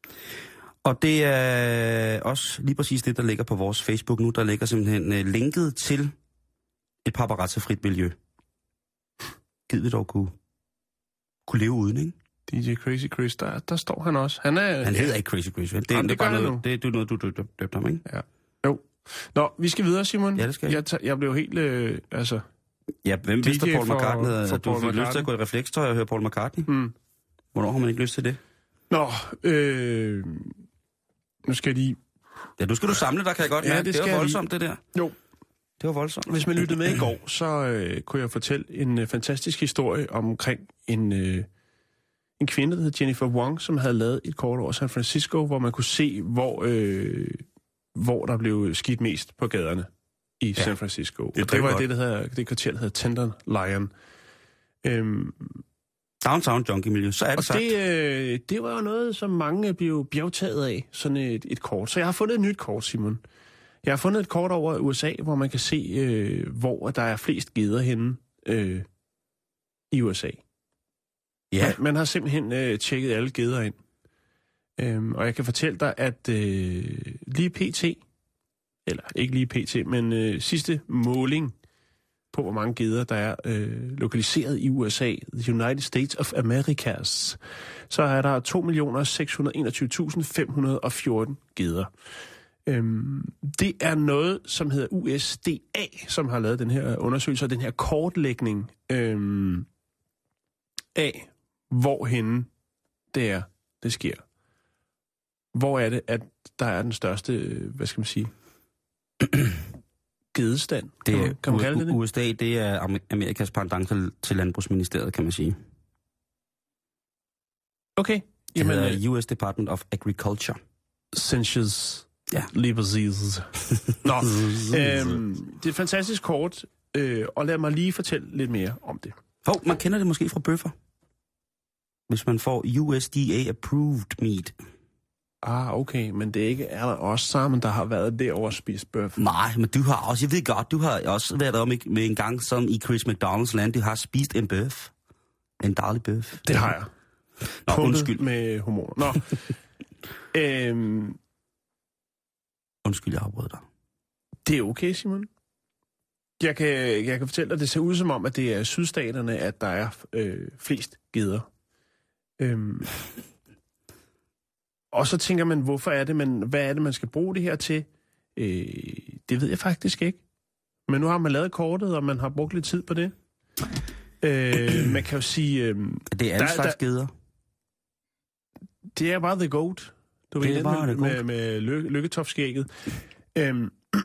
S5: Og det er også lige præcis det, der ligger på vores Facebook nu. Der ligger simpelthen uh, linket til et paparazzi-frit miljø. Gid vi dog kunne, kunne leve uden, ikke?
S4: D J Crazy Chris, der, der står han også. Han, er,
S5: han hedder ikke Crazy Chris, vel? Det,
S4: Jamen,
S5: det, det, er
S4: bare
S5: noget, det, det er noget, du døbte ham, ikke?
S4: Ja. Jo. Nå, vi skal videre, Simon.
S5: Ja, det skal
S4: jeg. Jeg, jeg blev helt, øh, altså...
S5: Ja, hvem vidste Paul
S4: for,
S5: McCartney havde,
S4: for
S5: at du fik lyst til at gå i reflekstøj og høre Paul McCartney?
S4: Mm.
S5: Hvornår har man ikke lyst til det?
S4: Nå, øh... Nu skal de...
S5: Ja, nu skal du samle dig, kan jeg godt
S4: ja,
S5: mærke.
S4: Det,
S5: det var voldsomt,
S4: lige.
S5: det der.
S4: Jo.
S5: Det var voldsomt.
S4: Hvis man lyttede med i går, så øh, kunne jeg fortælle en øh, fantastisk historie omkring en, øh, en kvinde, der hed Jennifer Wong, som havde lavet et kort over San Francisco, hvor man kunne se, hvor, øh, hvor der blev skidt mest på gaderne i ja. San Francisco. Det, og det var godt. det, der hedder, det kvarter, der hedder Tenderloin. Øhm,
S5: Downtown junkie-miljø, så er det
S4: og
S5: sagt.
S4: Det, øh, det var jo noget, som mange blev bjergtaget af, sådan et, et kort. Så jeg har fundet et nyt kort, Simon. Jeg har fundet et kort over U S A, hvor man kan se, øh, hvor der er flest geder henne øh, i U S A.
S5: Ja.
S4: Man, man har simpelthen øh, tjekket alle geder ind. Øhm, og jeg kan fortælle dig, at øh, lige pt, eller ikke lige pt, men øh, sidste måling på, hvor mange geder der er øh, lokaliseret i U S A, the United States of Americas, så er der to millioner seks hundrede og enogtyve tusind fem hundrede og fjorten geder. Øhm, det er noget, som hedder U S D A, som har lavet den her undersøgelse, og den her kortlægning øhm, af, hvorhenne det er, det sker. Hvor er det, at der er den største, hvad skal man sige, gedestand?
S5: Det er,
S4: kan man, kan man kalde det det?
S5: U S D A, det er Amerikas pendant til, til Landbrugsministeriet, kan man sige.
S4: Okay.
S5: Jamen, det hedder U S Department of Agriculture.
S4: Census.
S5: Ja.
S4: Lige præcis. Nå, øhm, det er et fantastisk kort, øh, og lad mig lige fortælle lidt mere om det.
S5: Hov, man kender det måske fra bøffer. Hvis man får U S D A approved meat.
S4: Ah, okay, men det er ikke er der også sammen, der har været derovre og spist bøf.
S5: Nej, men du har også, jeg ved godt, du har også været om med en gang som i Chris McDonald's land, du har spist en bøf. En dejlig bøf.
S4: Det har jeg.
S5: Nå,
S4: Pundet
S5: undskyld.
S4: med hormoner. Nå. øhm,
S5: undskyld, jeg afbrød dig.
S4: Det er okay, Simon. Jeg kan, jeg kan fortælle dig, at det ser ud som om, at det er sydstaterne, at der er øh, flest geder. Øhm, og så tænker man, hvorfor er det, man, hvad er det, man skal bruge det her til? Øh, det ved jeg faktisk ikke. Men nu har man lavet kortet, og man har brugt lidt tid på det. Øh, man kan jo sige... Øh,
S5: det er alle slags geder.
S4: Det er bare the goat. Du
S5: det
S4: ved,
S5: er bare
S4: med,
S5: the goat.
S4: med, med ly- lykketopskægget. Øhm,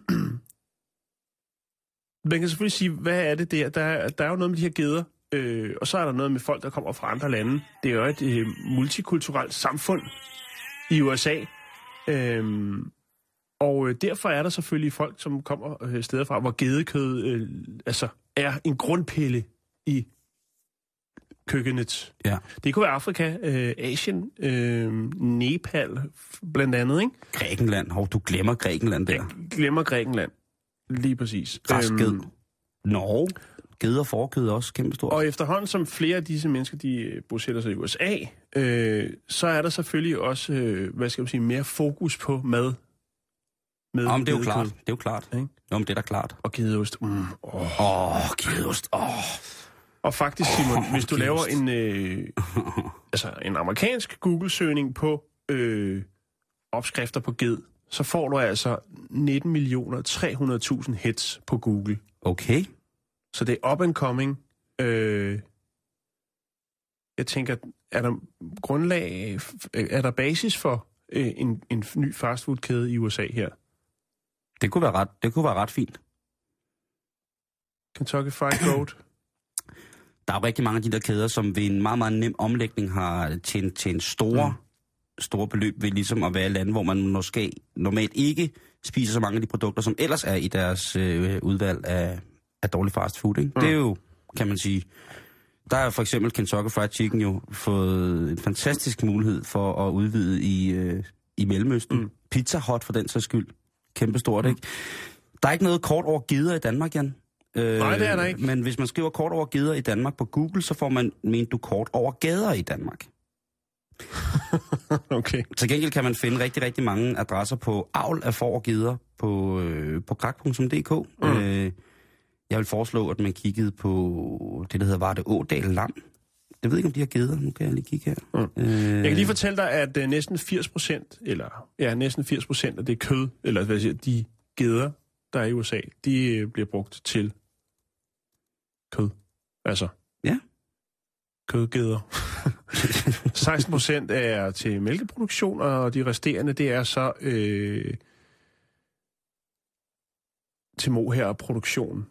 S4: man kan selvfølgelig sige, hvad er det der? Der er, der er jo noget med de her geder, øh, og så er der noget med folk, der kommer fra andre lande. Det er jo et øh, multikulturelt samfund i U S A. Øhm, og øh, derfor er der selvfølgelig folk, som kommer øh, steder fra, hvor gedekød øh, altså er en grundpille i køkkenet.
S5: Ja.
S4: Det kunne være Afrika, øh, Asien, øh, Nepal blandt andet, ikke?
S5: Grækenland. Hov, du glemmer Grækenland der.
S4: Jeg glemmer Grækenland. Lige præcis.
S5: Græsked.
S4: Øhm,
S5: Norge. Ged og forkød også kæmpestort.
S4: og efterhånden, som flere af disse mennesker, de bosætter sig i U S A, øh, så er der selvfølgelig også, øh, hvad skal man sige, mere fokus på mad. Med
S5: Jamen, det er jo
S4: gedekød.
S5: klart. Det er jo klart.
S4: Ikke?
S5: Nå, men det er da klart.
S4: Og gedeost. Mm. Åh,
S5: Åh, oh, gedeost. Åh. Oh.
S4: Og faktisk, Simon, oh, hvis du laver en, øh, altså en amerikansk Google-søgning på øh, opskrifter på ged, så får du altså nitten millioner tre hundrede tusind hits på Google.
S5: Okay.
S4: Så det er up and coming. Øh, jeg tænker, er der grundlag, er der basis for øh, en, en ny fastfood-kæde i U S A her?
S5: Det kunne være ret, det kunne være ret fint.
S4: Kentucky Fried Goat.
S5: Der er rigtig mange af de der kæder, som ved en meget, meget nem omlægning har tjent, tjent store, mm. store beløb ved ligesom at være et land, hvor man måske normalt ikke spiser så mange af de produkter, som ellers er i deres øh, udvalg af, af dårlig fast food. Ikke? Mm. Det er jo, kan man sige, der er for eksempel Kentucky Fried Chicken jo fået en fantastisk mulighed for at udvide i, øh, i Mellemøsten. Mm. Pizza Hut for den sags skyld. Kæmpestort, mm. ikke? Der er ikke noget kort over geder i Danmark, Jan. Øh,
S4: Nej, det er der ikke.
S5: Men hvis man skriver kort over geder i Danmark på Google, så får man, ment du, kort over gader i Danmark.
S4: Okay.
S5: Til gengæld kan man finde rigtig, rigtig mange adresser på avl af får og geder på, øh, på krak punktum d k. Mm. Øh, jeg vil foreslå, at man kiggede på det, der hedder Varde Ådal Lam. Jeg ved ikke, om de har geder. Nu kan jeg lige kigge her.
S4: Mm.
S5: Øh,
S4: Jeg kan lige fortælle dig, at uh, næsten firs procent, eller ja, næsten firs procent af det kød, eller hvad siger, de geder, der er i U S A, de uh, bliver brugt til kød. Altså.
S5: Ja.
S4: Kødgeder. seksten procent er til mælkeproduktion, og de resterende, det er så øh, til mohair-produktion.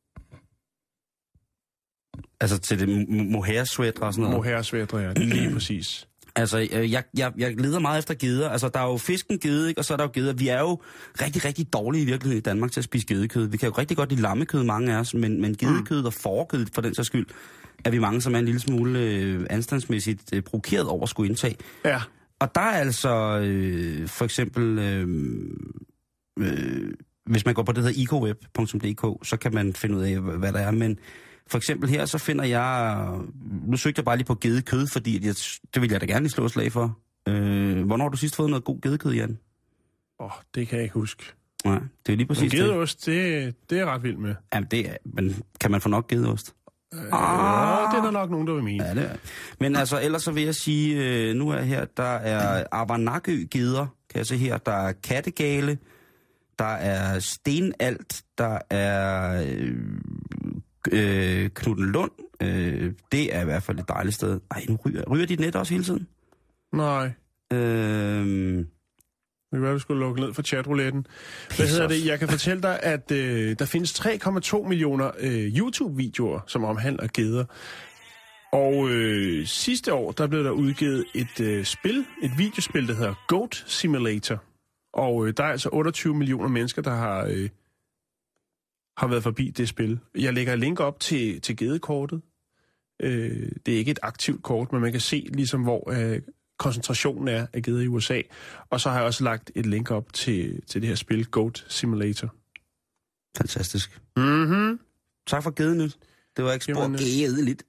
S5: Altså til det mohair-sweater og sådan noget?
S4: Mohair-sweater, ja. Lige præcis.
S5: Altså, jeg, jeg, jeg leder meget efter geder. Altså, der er jo fisken gede, ikke? Og så er der jo geder. Vi er jo rigtig, rigtig dårlige i virkeligheden i Danmark til at spise gedekød. Vi kan jo rigtig godt lide lammekød, mange af os, men, men gedekød mm. og fårekød, for den sags skyld, er vi mange, som er en lille smule øh, anstandsmæssigt øh, provokeret over at skulle indtage.
S4: Ja.
S5: Og der er altså øh, for eksempel, øh, øh, hvis man går på det, der hedder ecoweb punktum d k, så kan man finde ud af, hvad der er, men for eksempel her, så finder jeg... Nu søgte jeg bare lige på gedekød, fordi jeg, det vil jeg da gerne lige slå slag for. Øh, hvornår har du sidst fået noget god gedekød, Jan?
S4: Åh, oh, det kan jeg ikke huske.
S5: Nej, det er lige præcis
S4: det. Men gedeost, det, det er jeg ret vild med.
S5: Jamen, det er... Men kan man få nok gedeost?
S4: Øh, ah, det er der nok nogen, der vil mene.
S5: Ja, det er. Men altså, ellers så vil jeg sige, øh, nu er her, der er Avanakø-geder, kan jeg se her. Der er kattegale, der er stenalt, der er... Øh, Øh, Knuttenlund, øh, det er i hvert fald et dejligt sted. Ej, nu ryger, ryger dit net også hele tiden?
S4: Nej.
S5: Øh,
S4: det kan være, vi skulle lukke ned for chatrouletten. Hvad hedder det? Jeg kan fortælle dig, at øh, der findes tre komma to millioner øh, YouTube-videoer, som omhandler geder. Og øh, sidste år, der blev der udgivet et øh, spil, et videospil, der hedder Goat Simulator. Og øh, der er altså otteogtyve millioner mennesker, der har... Øh, har været forbi det spil. Jeg lægger et link op til, til gedekortet. Øh, det er ikke et aktivt kort, men man kan se, ligesom hvor øh, koncentrationen er af geder i U S A. Og så har jeg også lagt et link op til, til det her spil, Goat Simulator.
S5: Fantastisk.
S4: Mhm.
S5: Tak for gedenyt. Det var ikke spor gedeligt.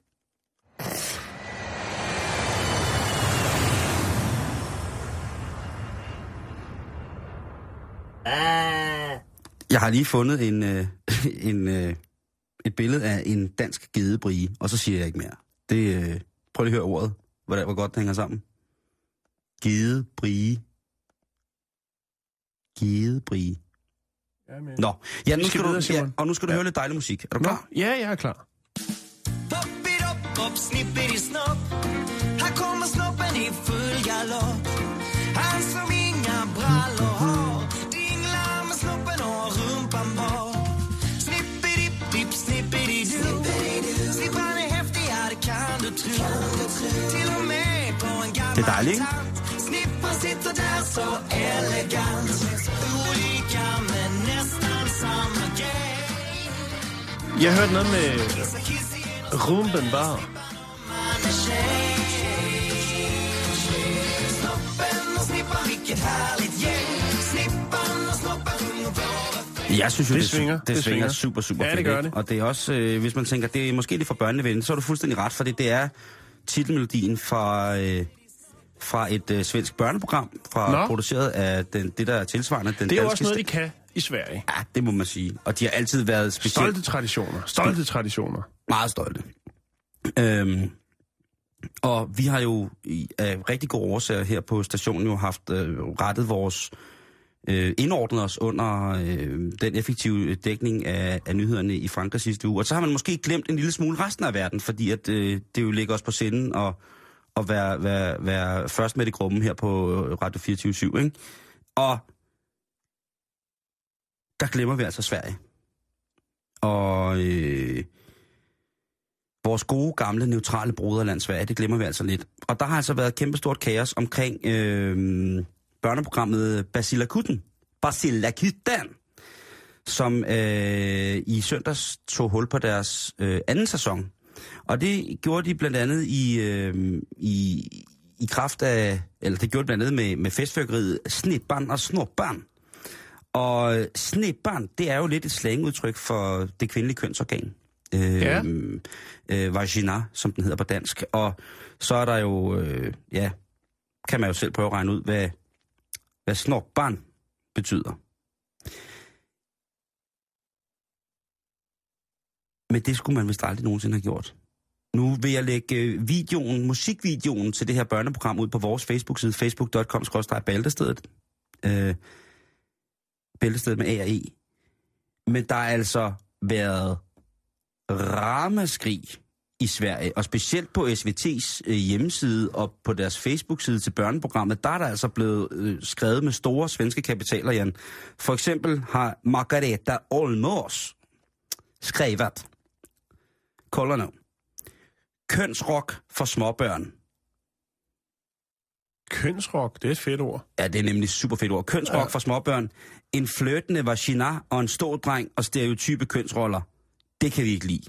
S5: Jeg har lige fundet en, øh, en, øh, et billede af en dansk gedebrie, og så siger jeg ikke mere. Det, øh, prøv lige at høre ordet, hvor, hvor godt det hænger sammen. Gedebrie. Gedebrie.
S4: Jamen.
S5: Nå, ja, nu
S4: skal
S5: skal du,
S4: videre,
S5: ja, og nu skal du ja. høre lidt dejlig musik. Er du klar?
S4: Nå, ja, jeg er klar.
S8: Upp, snippity snopp. Här kommer snoppen i full galopp. Han som inga brallor har. Dinglar med snoppen och rumpan bar. Snippity dipp, snippity doo. Snippan är häftig, ja det kan du tro. Till och med på en gammal
S5: det er dejligt, ikke?
S8: Snippan sitter där så elegant. Olika men nästan samma grej.
S4: Jeg hørte noget med rumpen bar.
S5: Jeg synes jo,
S4: det,
S5: det,
S4: svinger,
S5: det, det svinger super, super
S4: ja,
S5: fedt.
S4: Det gør det.
S5: Og det er også, øh, hvis man tænker, det er måske lidt for børnevenligt, så er du fuldstændig ret, for det er titelmelodien fra, øh, fra et øh, svensk børneprogram, fra, produceret af den, det, der er tilsvarende. Den
S4: det er jo
S5: danske
S4: også noget, de kan i Sverige.
S5: Ja, det må man sige. Og de har altid været specielt...
S4: Stolte traditioner. Stolte traditioner.
S5: Meget stolte. Øhm, og vi har jo af rigtig gode årsager her på stationen jo haft øh, rettet vores... Øh, indordnet os under øh, den effektive dækning af, af nyhederne i Frankrig sidste uge. Og så har man måske glemt en lille smule resten af verden, fordi at, øh, det jo ligger os på sinden at, at være, være, være først med i gruppen her på Radio fireogtyve syv, ikke? Og der glemmer vi altså Sverige. Og øh, vores gode, gamle, neutrale broderland Sverige, det glemmer vi altså lidt. Og der har altså været kæmpestort kaos omkring... Øh, børneprogrammet Basilakutten, Basilakutten, som øh, i søndags tog hul på deres øh, anden sæson. Og det gjorde de blandt andet i, øh, i, i kraft af, eller det gjorde de blandt andet med, med festfyrkeriet Snippan og Snorpan. Og Snippan, det er jo lidt et slangudtryk for det kvindelige kønsorgan. Øh,
S4: ja.
S5: øh, vagina, som den hedder på dansk. Og så er der jo, øh, ja, kan man jo selv prøve at regne ud, hvad hvad snorpan betyder. Men det skulle man vist aldrig nogensinde have gjort. Nu vil jeg lægge videoen, musikvideoen til det her børneprogram ud på vores Facebook-side, facebook punktum com skråstreg bæltestedet. Øh, bæltestedet med A og E. Men der er altså været ramaskrig i Sverige, og specielt på S V T's øh, hjemmeside og på deres Facebook-side til børneprogrammet, der er der altså blevet øh, skrevet med store svenske kapitaler, Jan. For eksempel har Margareta Olmos skrevet, kolder nu, kønsrock for småbørn.
S4: Kønsrock, det er et fedt ord.
S5: Ja, det er nemlig super fedt ord. Kønsrock ja. for småbørn. En flirtende vagina og en stor dreng og stereotype kønsroller. Det kan vi ikke lide.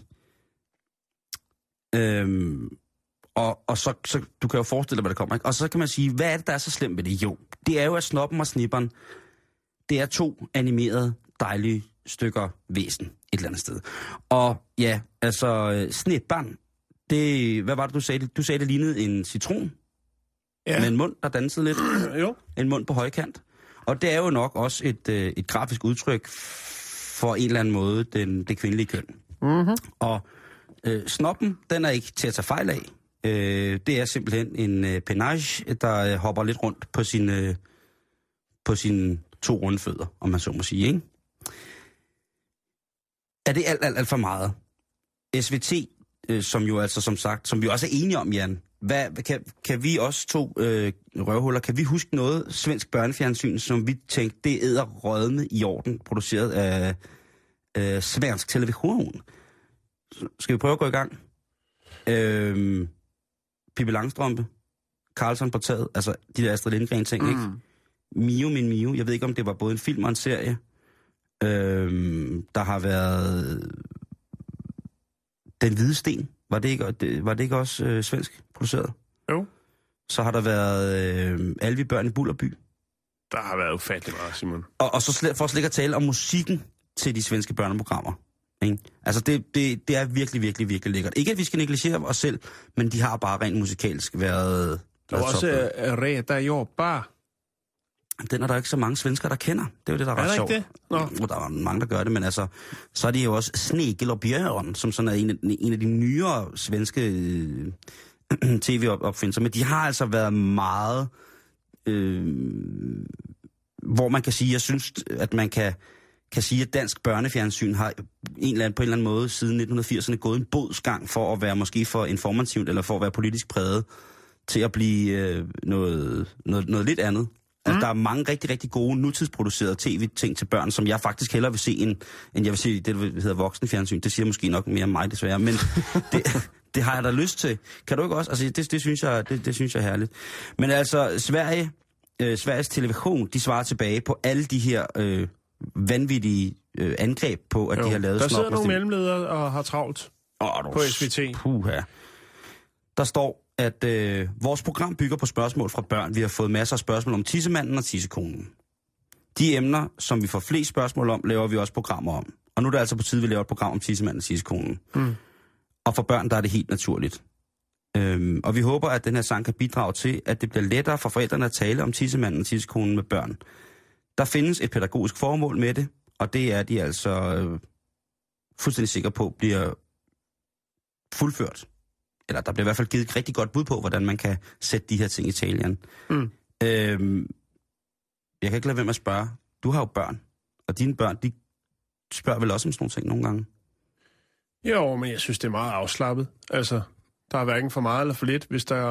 S5: Øhm, og, og så, så, du kan jo forestille dig, hvad der kommer, ikke? Og så kan man sige, hvad er det, der er så slemt ved det? Jo, det er jo, at Snoppen og Snipperen, det er to animerede, dejlige stykker væsen et eller andet sted. Og ja, altså, Snipperen, det, hvad var det, du sagde? Du sagde, det lignede en citron, ja. Med en mund, der dansede lidt.
S4: Jo. En
S5: mund på højkant. Og det er jo nok også et, et grafisk udtryk for en eller anden måde, den, det kvindelige køn.
S4: Mm-hmm.
S5: Og Øh, snoppen, den er ikke til at tage fejl af. Øh, det er simpelthen en øh, penage, der øh, hopper lidt rundt på sine øh, på sine to runde fødder, om man så må sige, ikke? Er det alt, alt, alt for meget? S V T, øh, som jo altså som sagt, som vi også er enige om, Jan, hvad, kan, kan vi også to øh, røvhuller, kan vi huske noget svensk børnefjernsyn, som vi tænkte, det æder rødme i orden, produceret af øh, svensk television? Skal vi prøve at gå i gang? Øhm, Pippi Langstrømpe, Karlsson på taget, altså de der Astrid Lindgren-ting, mm. ikke? Mio, min Mio, jeg ved ikke, om det var både en film og en serie. Øhm, der har været Den Hvide Sten, var det ikke, var det ikke også øh, svensk produceret?
S4: Jo.
S5: Så har der været øh, Alle vi børn i Bullerby.
S4: Der har været ufattelig meget, Simon.
S5: Og, og så slet, for slet ikke at tale om musikken til de svenske børneprogrammer. Ikke? Altså det, det, det er virkelig, virkelig, virkelig lækkert. Ikke at vi skal negligere os selv, men de har bare rent musikalsk været...
S4: Der var også uh, Reda Jobba.
S5: Den er der ikke så mange svensker, der kender. Det er jo det, der er, er ret sjovt.
S4: Det? Nå.
S5: Og der er mange, der gør det, men altså... Så er de jo også Snegel og Bjørn, som sådan er en af, en af de nyere svenske øh, tv-opfindelser. Men de har altså været meget... Øh, hvor man kan sige, jeg synes, at man kan... kan sige, at dansk børnefjernsyn har en eller anden, på en eller anden måde siden nitten firserne gået en bodsgang for at være måske for informativt eller for at være politisk præget til at blive øh, noget, noget, noget lidt andet. Mm. Altså, der er mange rigtig, rigtig gode nutidsproducerede tv-ting til børn, som jeg faktisk hellere vil se, end, end jeg vil se det, der hedder voksenfjernsyn. Det siger måske nok mere om mig, desværre, men det, det har jeg da lyst til. Kan du ikke også? Altså, det, det, synes, jeg, det, det synes jeg er herligt. Men altså, Sverige, øh, Sveriges Television, de svarer tilbage på alle de her... Øh, vanvittige øh, angreb på, at jo, de har lavet...
S4: Der sidder nogle mellemledere og har travlt
S5: oh,
S4: på S V T.
S5: Puha. Der står, at øh, vores program bygger på spørgsmål fra børn. Vi har fået masser af spørgsmål om tissemanden og tissekonen. De emner, som vi får flest spørgsmål om, laver vi også programmer om. Og nu er det altså på tide, vi laver et program om tissemanden og tissekonen. Mm. Og for børn, der er det helt naturligt. Øhm, og vi håber, at den her sang kan bidrage til, at det bliver lettere for forældrene at tale om tissemanden og tissekonen med børn. Der findes et pædagogisk formål med det, og det er de altså øh, fuldstændig sikre på bliver fuldført. Eller der bliver i hvert fald givet et rigtig godt bud på, hvordan man kan sætte de her ting i talen. Mm. Øhm, jeg kan ikke lade være med at spørge. Du har jo børn, og dine børn, de spørger vel også om sådan nogle ting nogle gange?
S4: Jo, men jeg synes, det er meget afslappet. Altså, der er hverken for meget eller for lidt. Hvis der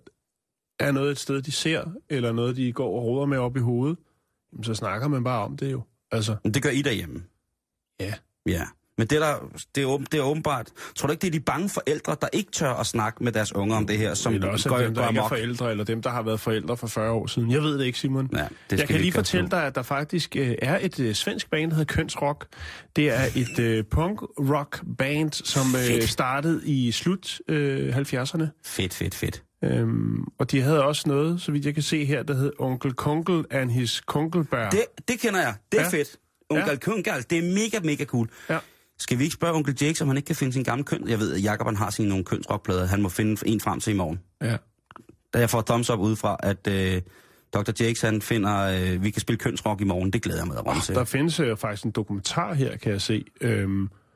S4: er noget et sted, de ser, eller noget, de går og roder med op i hovedet, så snakker man bare om det jo. Altså.
S5: Men det gør I derhjemme?
S4: Ja.
S5: Ja. Men det, der, det, er, det er åbenbart... Tror du ikke, det er de bange forældre, der ikke tør at snakke med deres unger om det her? Som
S4: eller også
S5: går,
S4: dem, der
S5: går
S4: ikke
S5: amok.
S4: er forældre, eller dem, der har været forældre for fyrre år siden. Jeg ved det ikke, Simon.
S5: Ja, det
S4: jeg kan lige fortælle dig, at der faktisk øh, er et øh, svensk band, der hedder Kønsrock. Det er et øh, punk-rock-band, som øh, startede i slut øh, halvfjerdserne.
S5: Fedt, fedt, fedt.
S4: Øhm, og de havde også noget, så vidt jeg kan se her, der hed Onkel Kunkel and his Kunkelbær.
S5: Det, det kender jeg. Det er ja. fedt. Onkel
S4: ja.
S5: Kunkel, det er mega, mega cool. Ja. Skal vi ikke spørge onkel Jake, om han ikke kan finde sin gamle køn? Jeg ved, at Jacob han har sine nogle kønsrockplader. Han må finde en frem til i morgen.
S4: Ja.
S5: Da jeg får thumbs up udefra, at øh, doktor Jakes han finder, øh, vi kan spille kønsrock i morgen. Det glæder jeg mig at runde til.
S4: Der findes øh, faktisk en dokumentar her, kan jeg se, øh,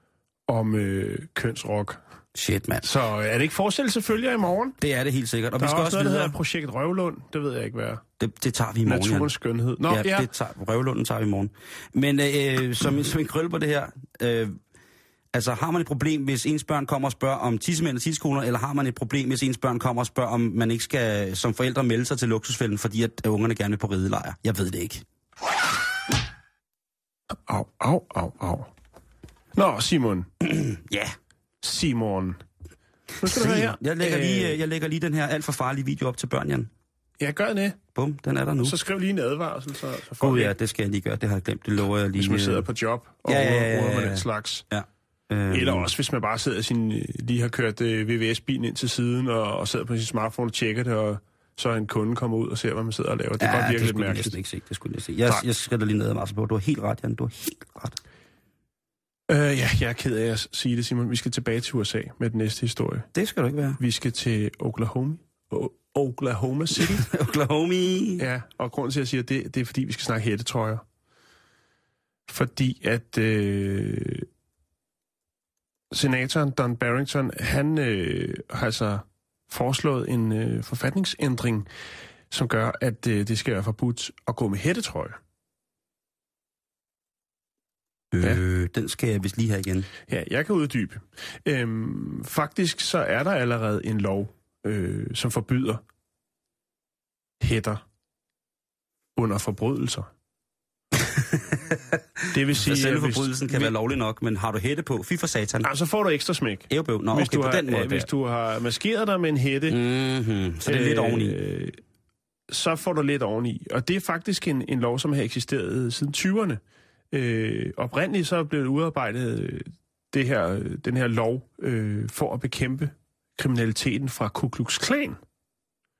S4: om øh, kønsrock.
S5: Shit, mand.
S4: Så er det ikke forestillet selvfølgelig i morgen?
S5: Det er det helt sikkert. Og
S4: der
S5: vi skal
S4: er også noget,
S5: videre.
S4: der hedder Projekt Røvlund. Det ved jeg ikke, hvad er.
S5: Det, det tager vi i morgen.
S4: Naturens skønhed. Nå,
S5: ja,
S4: ja.
S5: det tager, Røvlunden tager vi i morgen. Men øh, som, som en krølle på det her... Øh, Altså, har man et problem, hvis ens børn kommer og spørger om tissemænd og tissekoner, eller har man et problem, hvis ens børn kommer og spørger, om man ikke skal som forældre melde sig til luksusfælden, fordi at ungerne gerne vil på ridelejr? Jeg ved det ikke.
S4: Au, au, au, au. Nå, Simon.
S5: Ja.
S4: Simon. Nu skal du høre her.
S5: Jeg lægger, lige, jeg lægger lige den her alt for farlige video op til børn, Jan.
S4: Ja, gør det.
S5: Bum, den er der nu.
S4: Så skriv lige en advarsel, så, så får
S5: God, ja, det skal jeg lige gøre. Det har jeg glemt. Det lover jeg lige.
S4: Hvis man sidder på job og
S5: ja, ja, ja, ja, ja.
S4: med den slags.
S5: Ja.
S4: Eller også, hvis man bare sidder sin, lige har kørt uh, V V S-bilen ind til siden, og, og sidder på sin smartphone og tjekker det, og så en kunde kommer ud og ser, hvad man sidder og laver. Det er
S5: ja,
S4: godt virkelig lidt
S5: mærkeligt.
S4: Det
S5: ikke se. Det skulle jeg se. Jeg, jeg skal da lige ned og på. Du har helt ret, Jan. Du har helt ret.
S4: Uh, ja, jeg er ked af at sige det, Simon. Vi skal tilbage til U S A med den næste historie.
S5: Det skal du ikke være.
S4: Vi skal til Oklahoma. O- Oklahoma City.
S5: Oklahoma.
S4: Ja, og grunden til, at jeg siger det, det er, fordi vi skal snakke hættetrøjer. Fordi at... Øh, senatoren Don Barrington, han øh, har altså foreslået en øh, forfatningsændring, som gør, at øh, det skal være forbudt at gå med hættetrøje.
S5: Øh, ja. Den skal jeg vist lige have igen.
S4: Ja, jeg kan uddybe. Øhm, faktisk så er der allerede en lov, øh, som forbyder hætter under forbrydelser. Det vil sige,
S5: så selve
S4: hvis,
S5: forbrydelsen kan vi, være lovlig nok, men har du hætte på, fy for satan.
S4: Så får du ekstra smæk.
S5: Ævbøv, nå,
S4: hvis
S5: okay,
S4: du
S5: på
S4: har,
S5: den måde.
S4: Hvis du har maskeret dig med en hætte,
S5: mm-hmm, så det er øh, lidt oveni.
S4: Så får du lidt oveni. Og det er faktisk en, en lov, som har eksisteret siden tyverne. Øh, oprindeligt så blev det udarbejdet det her, den her lov øh, for at bekæmpe kriminaliteten fra Ku Klux Klan.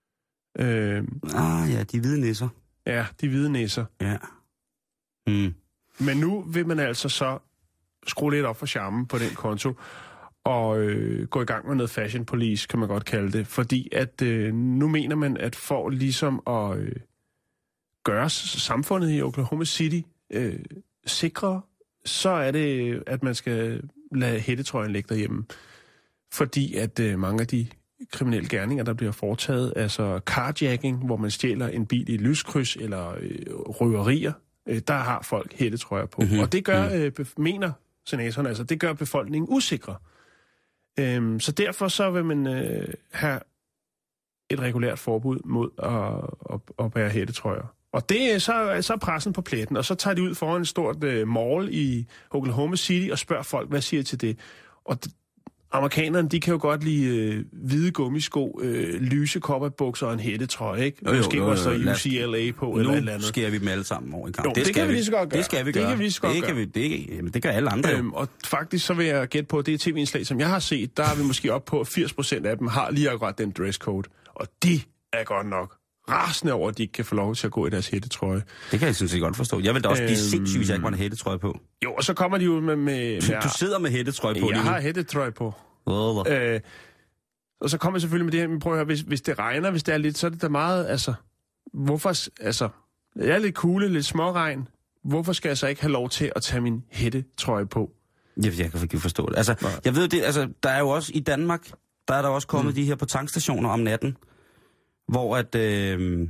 S4: Øh,
S5: Ah ja, de hvide nisser.
S4: ja, de hvide næser.
S5: Ja. Mm.
S4: Men nu vil man altså så skrue lidt op for charmen på den konto, og øh, gå i gang med noget fashion police, kan man godt kalde det. Fordi at øh, nu mener man, at for ligesom at øh, gøre samfundet i Oklahoma City øh, sikrere, så er det, at man skal lade hættetrøjen ligge derhjemme. Fordi at øh, mange af de kriminelle gerninger, der bliver foretaget, altså carjacking, hvor man stjæler en bil i et lyskryds, eller øh, røverier, øh, der har folk hættetrøjer på. Mm-hmm. Og det gør, øh, mener senatoren, altså det gør befolkningen usikre. Øhm, så derfor så vil man øh, have et regulært forbud mod at, at, at bære hættetrøjer. Og det så, så er pressen på pletten, og så tager de ud foran et stort øh, mall i Oklahoma City og spørger folk, hvad siger I til det? Og d- amerikanerne, de kan jo godt lide øh, hvide gummisko, øh, lyse kopperbukser og en hættetrøje, ikke?
S5: Jo, jo,
S4: Måske
S5: jo, jo,
S4: også
S5: jo,
S4: U C L A på,
S5: nu
S4: eller et eller andet.
S5: skærer vi dem alle sammen over en kamp.
S4: Jo, det, det kan vi lige så godt gøre.
S5: Det skal vi gøre.
S4: Det kan vi lige så godt
S5: det
S4: gøre.
S5: Kan vi, det, jamen, det gør alle andre
S4: øhm, Og faktisk så vil jeg gætte på, at det er tv-indslag, som jeg har set, der er vi måske op på, at firs procent af dem har lige akkurat den dresscode. Og de er godt nok rasende over, at de ikke kan få lov til at gå i deres hættetrøje.
S5: Det kan jeg synes jeg godt forstå. Jeg vil da også blive
S4: Øhm,
S5: sindssygt, hvis jeg ikke må have hættetrøje på.
S4: Jo, og så kommer de ud med... med, med
S5: Du sidder med hættetrøje på
S4: jeg
S5: lige nu.
S4: har hættetrøje på.
S5: Oh,
S4: Øh, og så kommer jeg selvfølgelig med det her, men prøv at høre, hvis, hvis det regner, hvis det er lidt, så er det da meget, altså, hvorfor, altså, det er lidt kugle, lidt småregn, hvorfor skal jeg så ikke have lov til at tage min hættetrøje på?
S5: Jeg, jeg kan ikke forstå det. Altså,
S4: Nej.
S5: jeg ved det, altså, der er jo også i Danmark, der er der også kommet mm. de her på tankstationer om natten, hvor at, øh,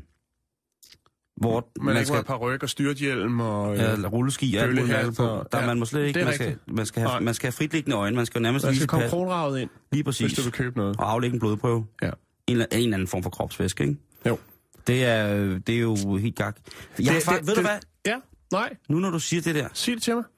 S5: hvor
S4: Man,
S5: man
S4: man
S5: skal
S4: skal have paryk og styrthjelm og...
S5: ja, rulleski og alt muligt
S4: bøllehat
S5: andet på.
S4: og-
S5: Der
S4: ja,
S5: man må slet ikke,
S4: det er
S5: man skal,
S4: rigtigt.
S5: man skal have,
S4: Nej.
S5: man skal have fritliggende øjne, man skal jo nærmest
S4: Man
S5: vise
S4: skal komme
S5: pas.
S4: kronravet ind,
S5: Lige præcis.
S4: hvis du vil købe noget.
S5: Og aflægge en blodprøve.
S4: Ja.
S5: En, eller- en eller anden form for kropsvæske, ikke?
S4: Jo.
S5: Det er, det er jo helt gak. Jeg har
S4: Det-
S5: faktisk,
S4: det-
S5: ved du
S4: det-
S5: hvad?
S4: Ja, nej,
S5: Nu når du siger det der,
S4: sig det til mig.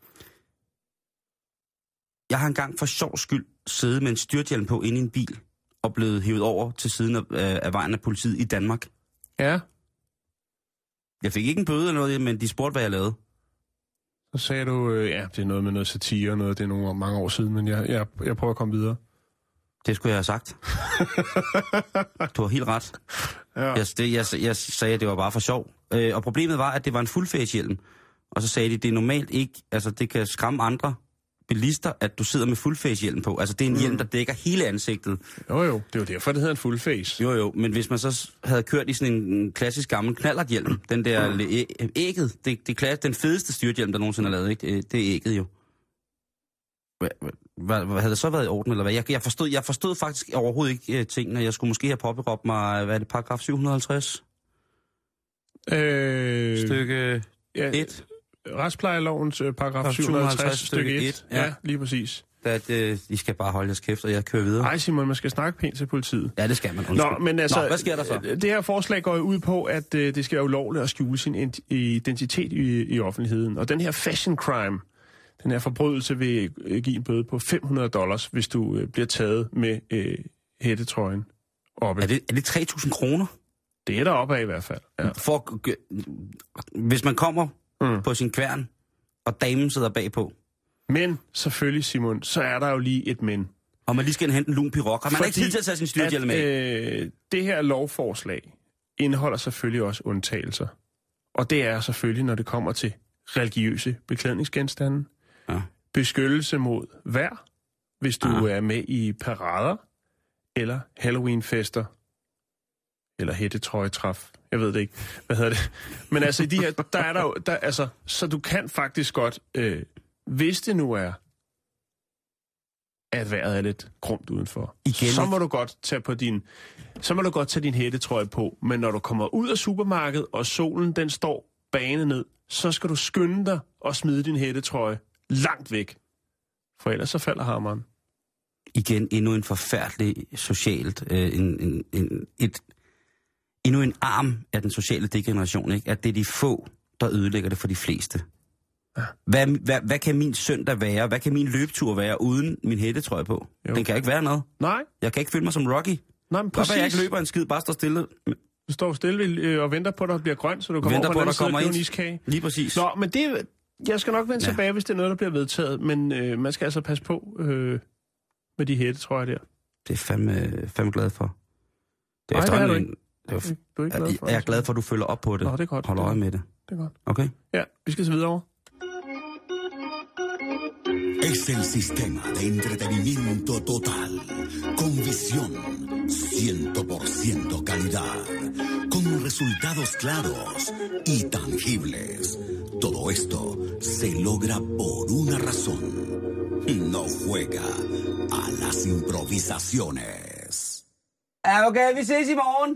S5: jeg har engang for sjov skyld siddet med en styrthjelm på inde i en bil, og blevet hævet over til siden af, af vejen af politiet i Danmark.
S4: Ja,
S5: Jeg fik ikke en bøde eller noget, men de spurgte, hvad jeg lavede.
S4: så sagde du, øh, ja, det er noget med noget satire og noget, det er nogle mange år siden, men jeg, jeg, jeg prøver at komme videre.
S5: Det skulle jeg have sagt. Du har helt ret.
S4: Ja.
S5: Jeg, det, jeg, jeg sagde, at det var bare for sjov. Øh, og problemet var, at det var en fuldfacehjelm. Og så sagde de, det er normalt ikke, altså det kan skræmme andre bilister, at du sidder med fuldfacehjelm på. Altså det er en mm. hjelm, der dækker hele ansigtet.
S4: Jo jo, det er jo derfor, det hedder en full face.
S5: Jo jo, men hvis man så havde kørt i sådan en klassisk gammel knallerthjelm, den der mm. æ- ægget, det, det er den fedeste styrthjelm, der nogensinde er lavet, ikke? Det, det er ægget jo. Hvad, hvad, hvad havde det så været i orden, eller hvad? Jeg, jeg, forstod, jeg forstod faktisk overhovedet ikke uh, tingene. Jeg skulle måske have påberåbt mig, hvad er det, paragraf syv hundrede og halvtreds?
S4: Øh,
S5: Stykke
S4: ja,
S5: et.
S4: Retsplejelovens øh, paragraf syv hundrede og halvtreds stykke et.
S5: Ja.
S4: Ja, lige præcis.
S5: At uh, I skal bare holde jeres kæft, og jeg kører videre.
S4: Ej Simon, man skal snakke pænt til politiet.
S5: Ja, det skal man. Undskyld.
S4: Nå, men altså,
S5: Nå, hvad sker der så?
S4: Det her forslag går jo ud på, at øh, det skal være ulovligt at skjule sin identitet i, i offentligheden. Og den her fashion crime, den her forbrydelse vil øh, give en bøde på fem hundrede dollars, hvis du øh, bliver taget med øh, hættetrøjen oppe.
S5: Er det, er det tre tusind kroner?
S4: Det er der oppe af i hvert fald. Ja.
S5: For, hvis man kommer mm. på sin kværn, og damen sidder bagpå,
S4: Men selvfølgelig, Simon, så er der jo lige et men.
S5: og man lige skal hente en lun pirok, og man har ikke tid til at tage sin styrthjelm med.
S4: Øh, det her lovforslag indeholder selvfølgelig også undtagelser. Og det er selvfølgelig, når det kommer til religiøse beklædningsgenstande,
S5: Ja.
S4: beskyttelse mod vejr, hvis du
S5: Ah.
S4: er med i parader, eller Halloweenfester, eller hættetrøjetræf. Jeg ved det ikke. Hvad hedder det? Men altså, i de her, der er der jo, der, altså, så du kan faktisk godt, øh, hvis det nu er, at vejret er lidt grumt udenfor,
S5: Igen,
S4: så
S5: ikke?
S4: må du godt tage på din, så må du godt tage din hættetrøje på. Men når du kommer ud af supermarkedet, og solen den står bane ned, så skal du skynde dig og smide din hættetrøje langt væk. For ellers så falder hammeren.
S5: Igen endnu en forfærdelig socialt, øh, en, en, en, et, endnu en arm af den sociale degeneration, ikke? At det er de få, der ødelægger det for de fleste. Ja. Hvad, hvad, hvad kan min søndag være? Hvad kan min løbetur være uden min hættetrøje på?
S4: Jo.
S5: Den kan ikke være noget.
S4: Nej,
S5: Jeg kan ikke føle mig som Rocky.
S4: nej, men
S5: Præcis.
S4: præcis.
S5: Jeg ikke løber en skid, bare står stille.
S4: Du står stille øh, og venter på, at der bliver grønt, så du kommer
S5: Venter
S4: over
S5: på,
S4: på
S5: at
S4: den
S5: der
S4: side og
S5: kommer
S4: køber en
S5: ind.
S4: iskage.
S5: Lige præcis.
S4: Nå, men det, jeg skal nok vende
S5: Ja.
S4: tilbage, hvis det er noget, der bliver vedtaget, men øh, man skal altså passe på øh, med de hættetrøjer der.
S5: Det er fandme, fandme glad for. Det er
S4: Nej, det er du
S5: efterhånden Det var,
S4: Du er ikke glad for
S5: jeg er glad for, at du følger op på det.
S4: Nå, det er godt.
S5: Hold øje med det.
S4: Det er godt.
S5: Okay?
S4: Ja, vi skal så videre over.
S9: Es el sistema de entretenimiento total, con visión, cien por ciento calidad, con resultados claros y tangibles. Todo esto se logra por una razón. No juega a las improvisaciones.
S5: Ja, okay, vi ses i morgen.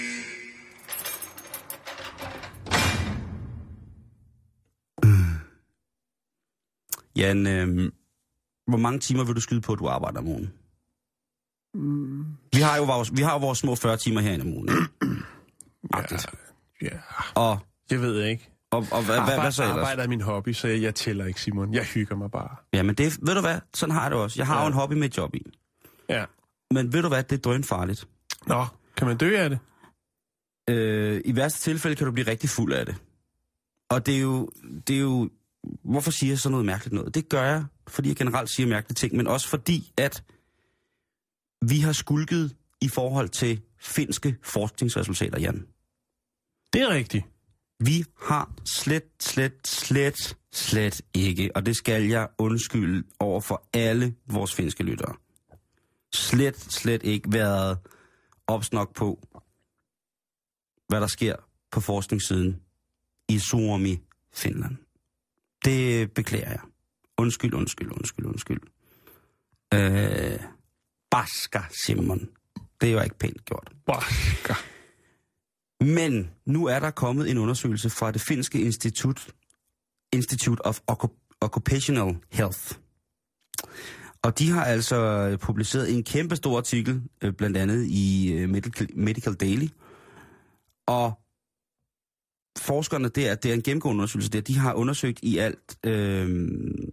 S5: Jan, øh, hvor mange timer vil du skyde på, at du arbejder om ugen? Mm. Vi har jo vores, vi har jo vores små fyrre timer herinde om ugen.
S4: Ja, ja.
S5: Og,
S4: jeg ved ikke.
S5: Og, og hvad, hvad, hvad så ellers?
S4: Arbejder er min hobby, så jeg, jeg tæller ikke, Simon. Jeg hygger mig bare.
S5: Ja, men det, ved du hvad? Sådan har jeg det også. Jeg har ja. jo en hobby med et job i.
S4: Ja.
S5: Men ved du hvad? Det er drønfarligt.
S4: Nå, kan man dø af det?
S5: Øh, I værste tilfælde kan du blive rigtig fuld af det. Og det er jo... Det er jo hvorfor siger jeg så noget mærkeligt noget? Det gør jeg, fordi jeg generelt siger mærkelige ting, men også fordi, at vi har skulket i forhold til finske forskningsresultater, Jan.
S4: Det er rigtigt.
S5: Vi har slet, slet, slet, slet ikke, og det skal jeg undskylde over for alle vores finske lyttere, slet, slet ikke været opsnok på, hvad der sker på forskningssiden i Suomi, Finland. Det beklager jeg. Undskyld, undskyld, undskyld, undskyld. Øh, Basker, Simon. Det er jo ikke pænt gjort.
S4: Basker.
S5: Men nu er der kommet en undersøgelse fra det finske institut, Institute of Occupational Health. Og de har altså publiceret en kæmpe stor artikel, blandt andet i Medical, Medical Daily. Og forskerne der, det er en gennemgående undersøgelse der, de har undersøgt i alt øh,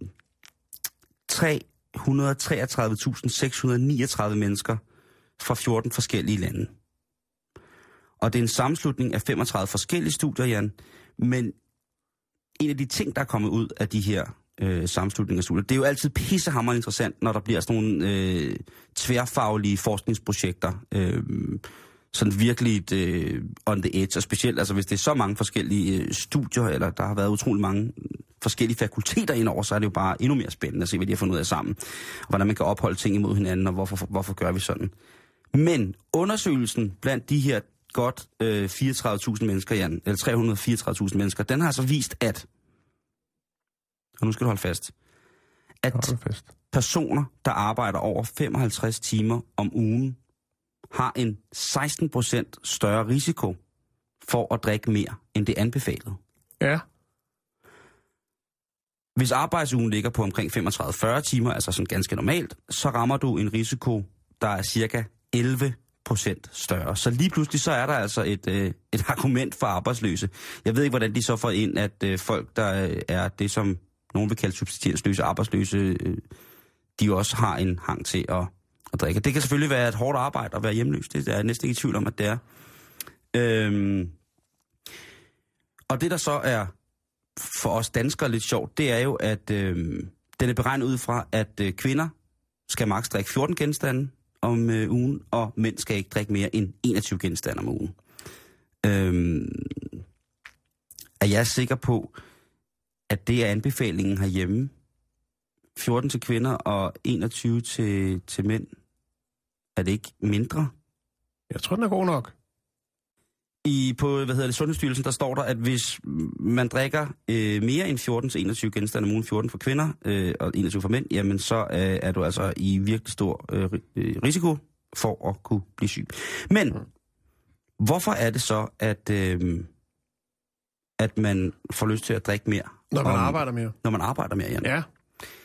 S5: tre hundrede og treogtredive tusind seks hundrede og niogtredive mennesker fra fjorten forskellige lande. Og det er en sammenslutning af femogtredive forskellige studier, Jan. Men en af de ting, der er kommet ud af de her øh, sammenslutninger af studier, det er jo altid pissehammerende interessant, når der bliver sådan nogle øh, tværfaglige forskningsprojekter, øh, sådan virkelig øh, on the edge, og specielt altså hvis det er så mange forskellige øh, studier, eller der har været utrolig mange forskellige fakulteter indover, så er det jo bare endnu mere spændende at se, hvad de har fundet ud af sammen, og hvordan man kan opholde ting imod hinanden, og hvorfor, hvorfor gør vi sådan. Men undersøgelsen blandt de her godt øh, fireogtredive tusind mennesker, Jan, eller tre hundrede og fireogtredive tusind mennesker, den har så vist, at, og nu skal du holde fast, at
S4: fast.
S5: personer, der arbejder over femoghalvtreds timer om ugen, har en seksten procent større risiko for at drikke mere, end det anbefalede.
S4: Ja.
S5: Hvis arbejdsugen ligger på omkring femogtredive til fyrre timer, altså sådan ganske normalt, så rammer du en risiko, der er cirka elleve procent større. Så lige pludselig så er der altså et, øh, et argument for arbejdsløse. Jeg ved ikke, hvordan de så får ind, at øh, folk, der øh, er det, som nogen vil kalde subsistенsløse arbejdsløse, øh, de også har en hang til at, at drikke. Det kan selvfølgelig være et hårdt arbejde at være hjemløs. Det er jeg næsten ikke i tvivl om, at det er. Øhm, og det, der så er for os danskere lidt sjovt, det er jo, at øh, den er beregnet ud fra, at øh, kvinder skal maks drikke fjorten genstande om øh, ugen, og mænd skal ikke drikke mere end enogtyve genstande om ugen. Øhm, er jeg sikker på, at det er anbefalingen herhjemme? fjorten til kvinder og enogtyve til, til mænd. Er det ikke mindre?
S4: Jeg tror, den er god nok.
S5: I, på, hvad hedder det, Sundhedsstyrelsen, der står der, at hvis man drikker øh, mere end fjorten til enogtyve genstande om ugen, fjorten for kvinder øh, og enogtyve for mænd, jamen så øh, er du altså i virkelig stor øh, risiko for at kunne blive syg. Men mm. hvorfor er det så, at, øh, at man får lyst til at drikke mere?
S4: Når man
S5: om,
S4: arbejder mere.
S5: Når man arbejder mere, Jan.
S4: Ja.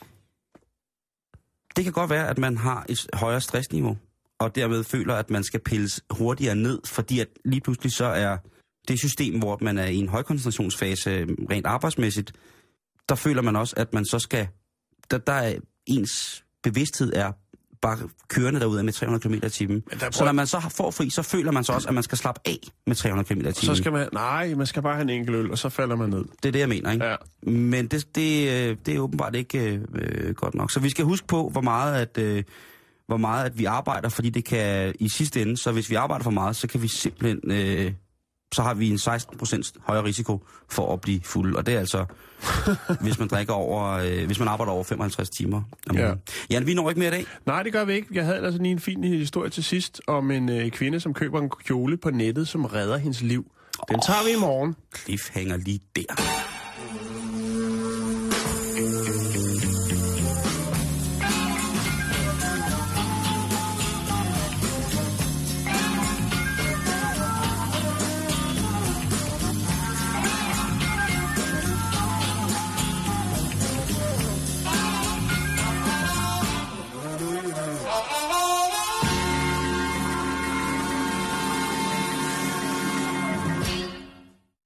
S5: Det kan godt være, at man har et højere stressniveau, og dermed føler, at man skal pilles hurtigere ned, fordi at lige pludselig så er det system, hvor man er i en højkoncentrationsfase rent arbejdsmæssigt, der føler man også, at man så skal, der, der er ens bevidsthed er bare kørende derude med tre hundrede kilometer i timen. Prøv... Så når man så får fri, så føler man så også, at man skal slappe af med tre hundrede kilometer i timen.
S4: Så skal man, nej, man skal bare have en enkelt øl, og så falder man ned.
S5: Det er det, jeg mener, ikke?
S4: Ja.
S5: Men det, det, det er åbenbart ikke øh, godt nok. Så vi skal huske på, hvor meget at... Øh, hvor meget at vi arbejder, fordi det kan i sidste ende, så hvis vi arbejder for meget, så kan vi simpelthen, øh, så har vi en seksten procent højere risiko for at blive fuld. Og det er altså, hvis man drikker over, øh, hvis man arbejder over femoghalvtreds timer.
S4: Ja.
S5: Jan, vi når ikke mere i dag.
S4: Nej, det gør vi ikke. Jeg havde altså lige en fin historie til sidst om en øh, kvinde, som køber en kjole på nettet, som redder hendes liv. Den tager vi i morgen.
S5: Cliffhanger lige der.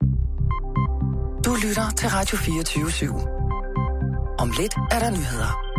S3: Du lytter til Radio fireogtyve syv. Om lidt er der nyheder.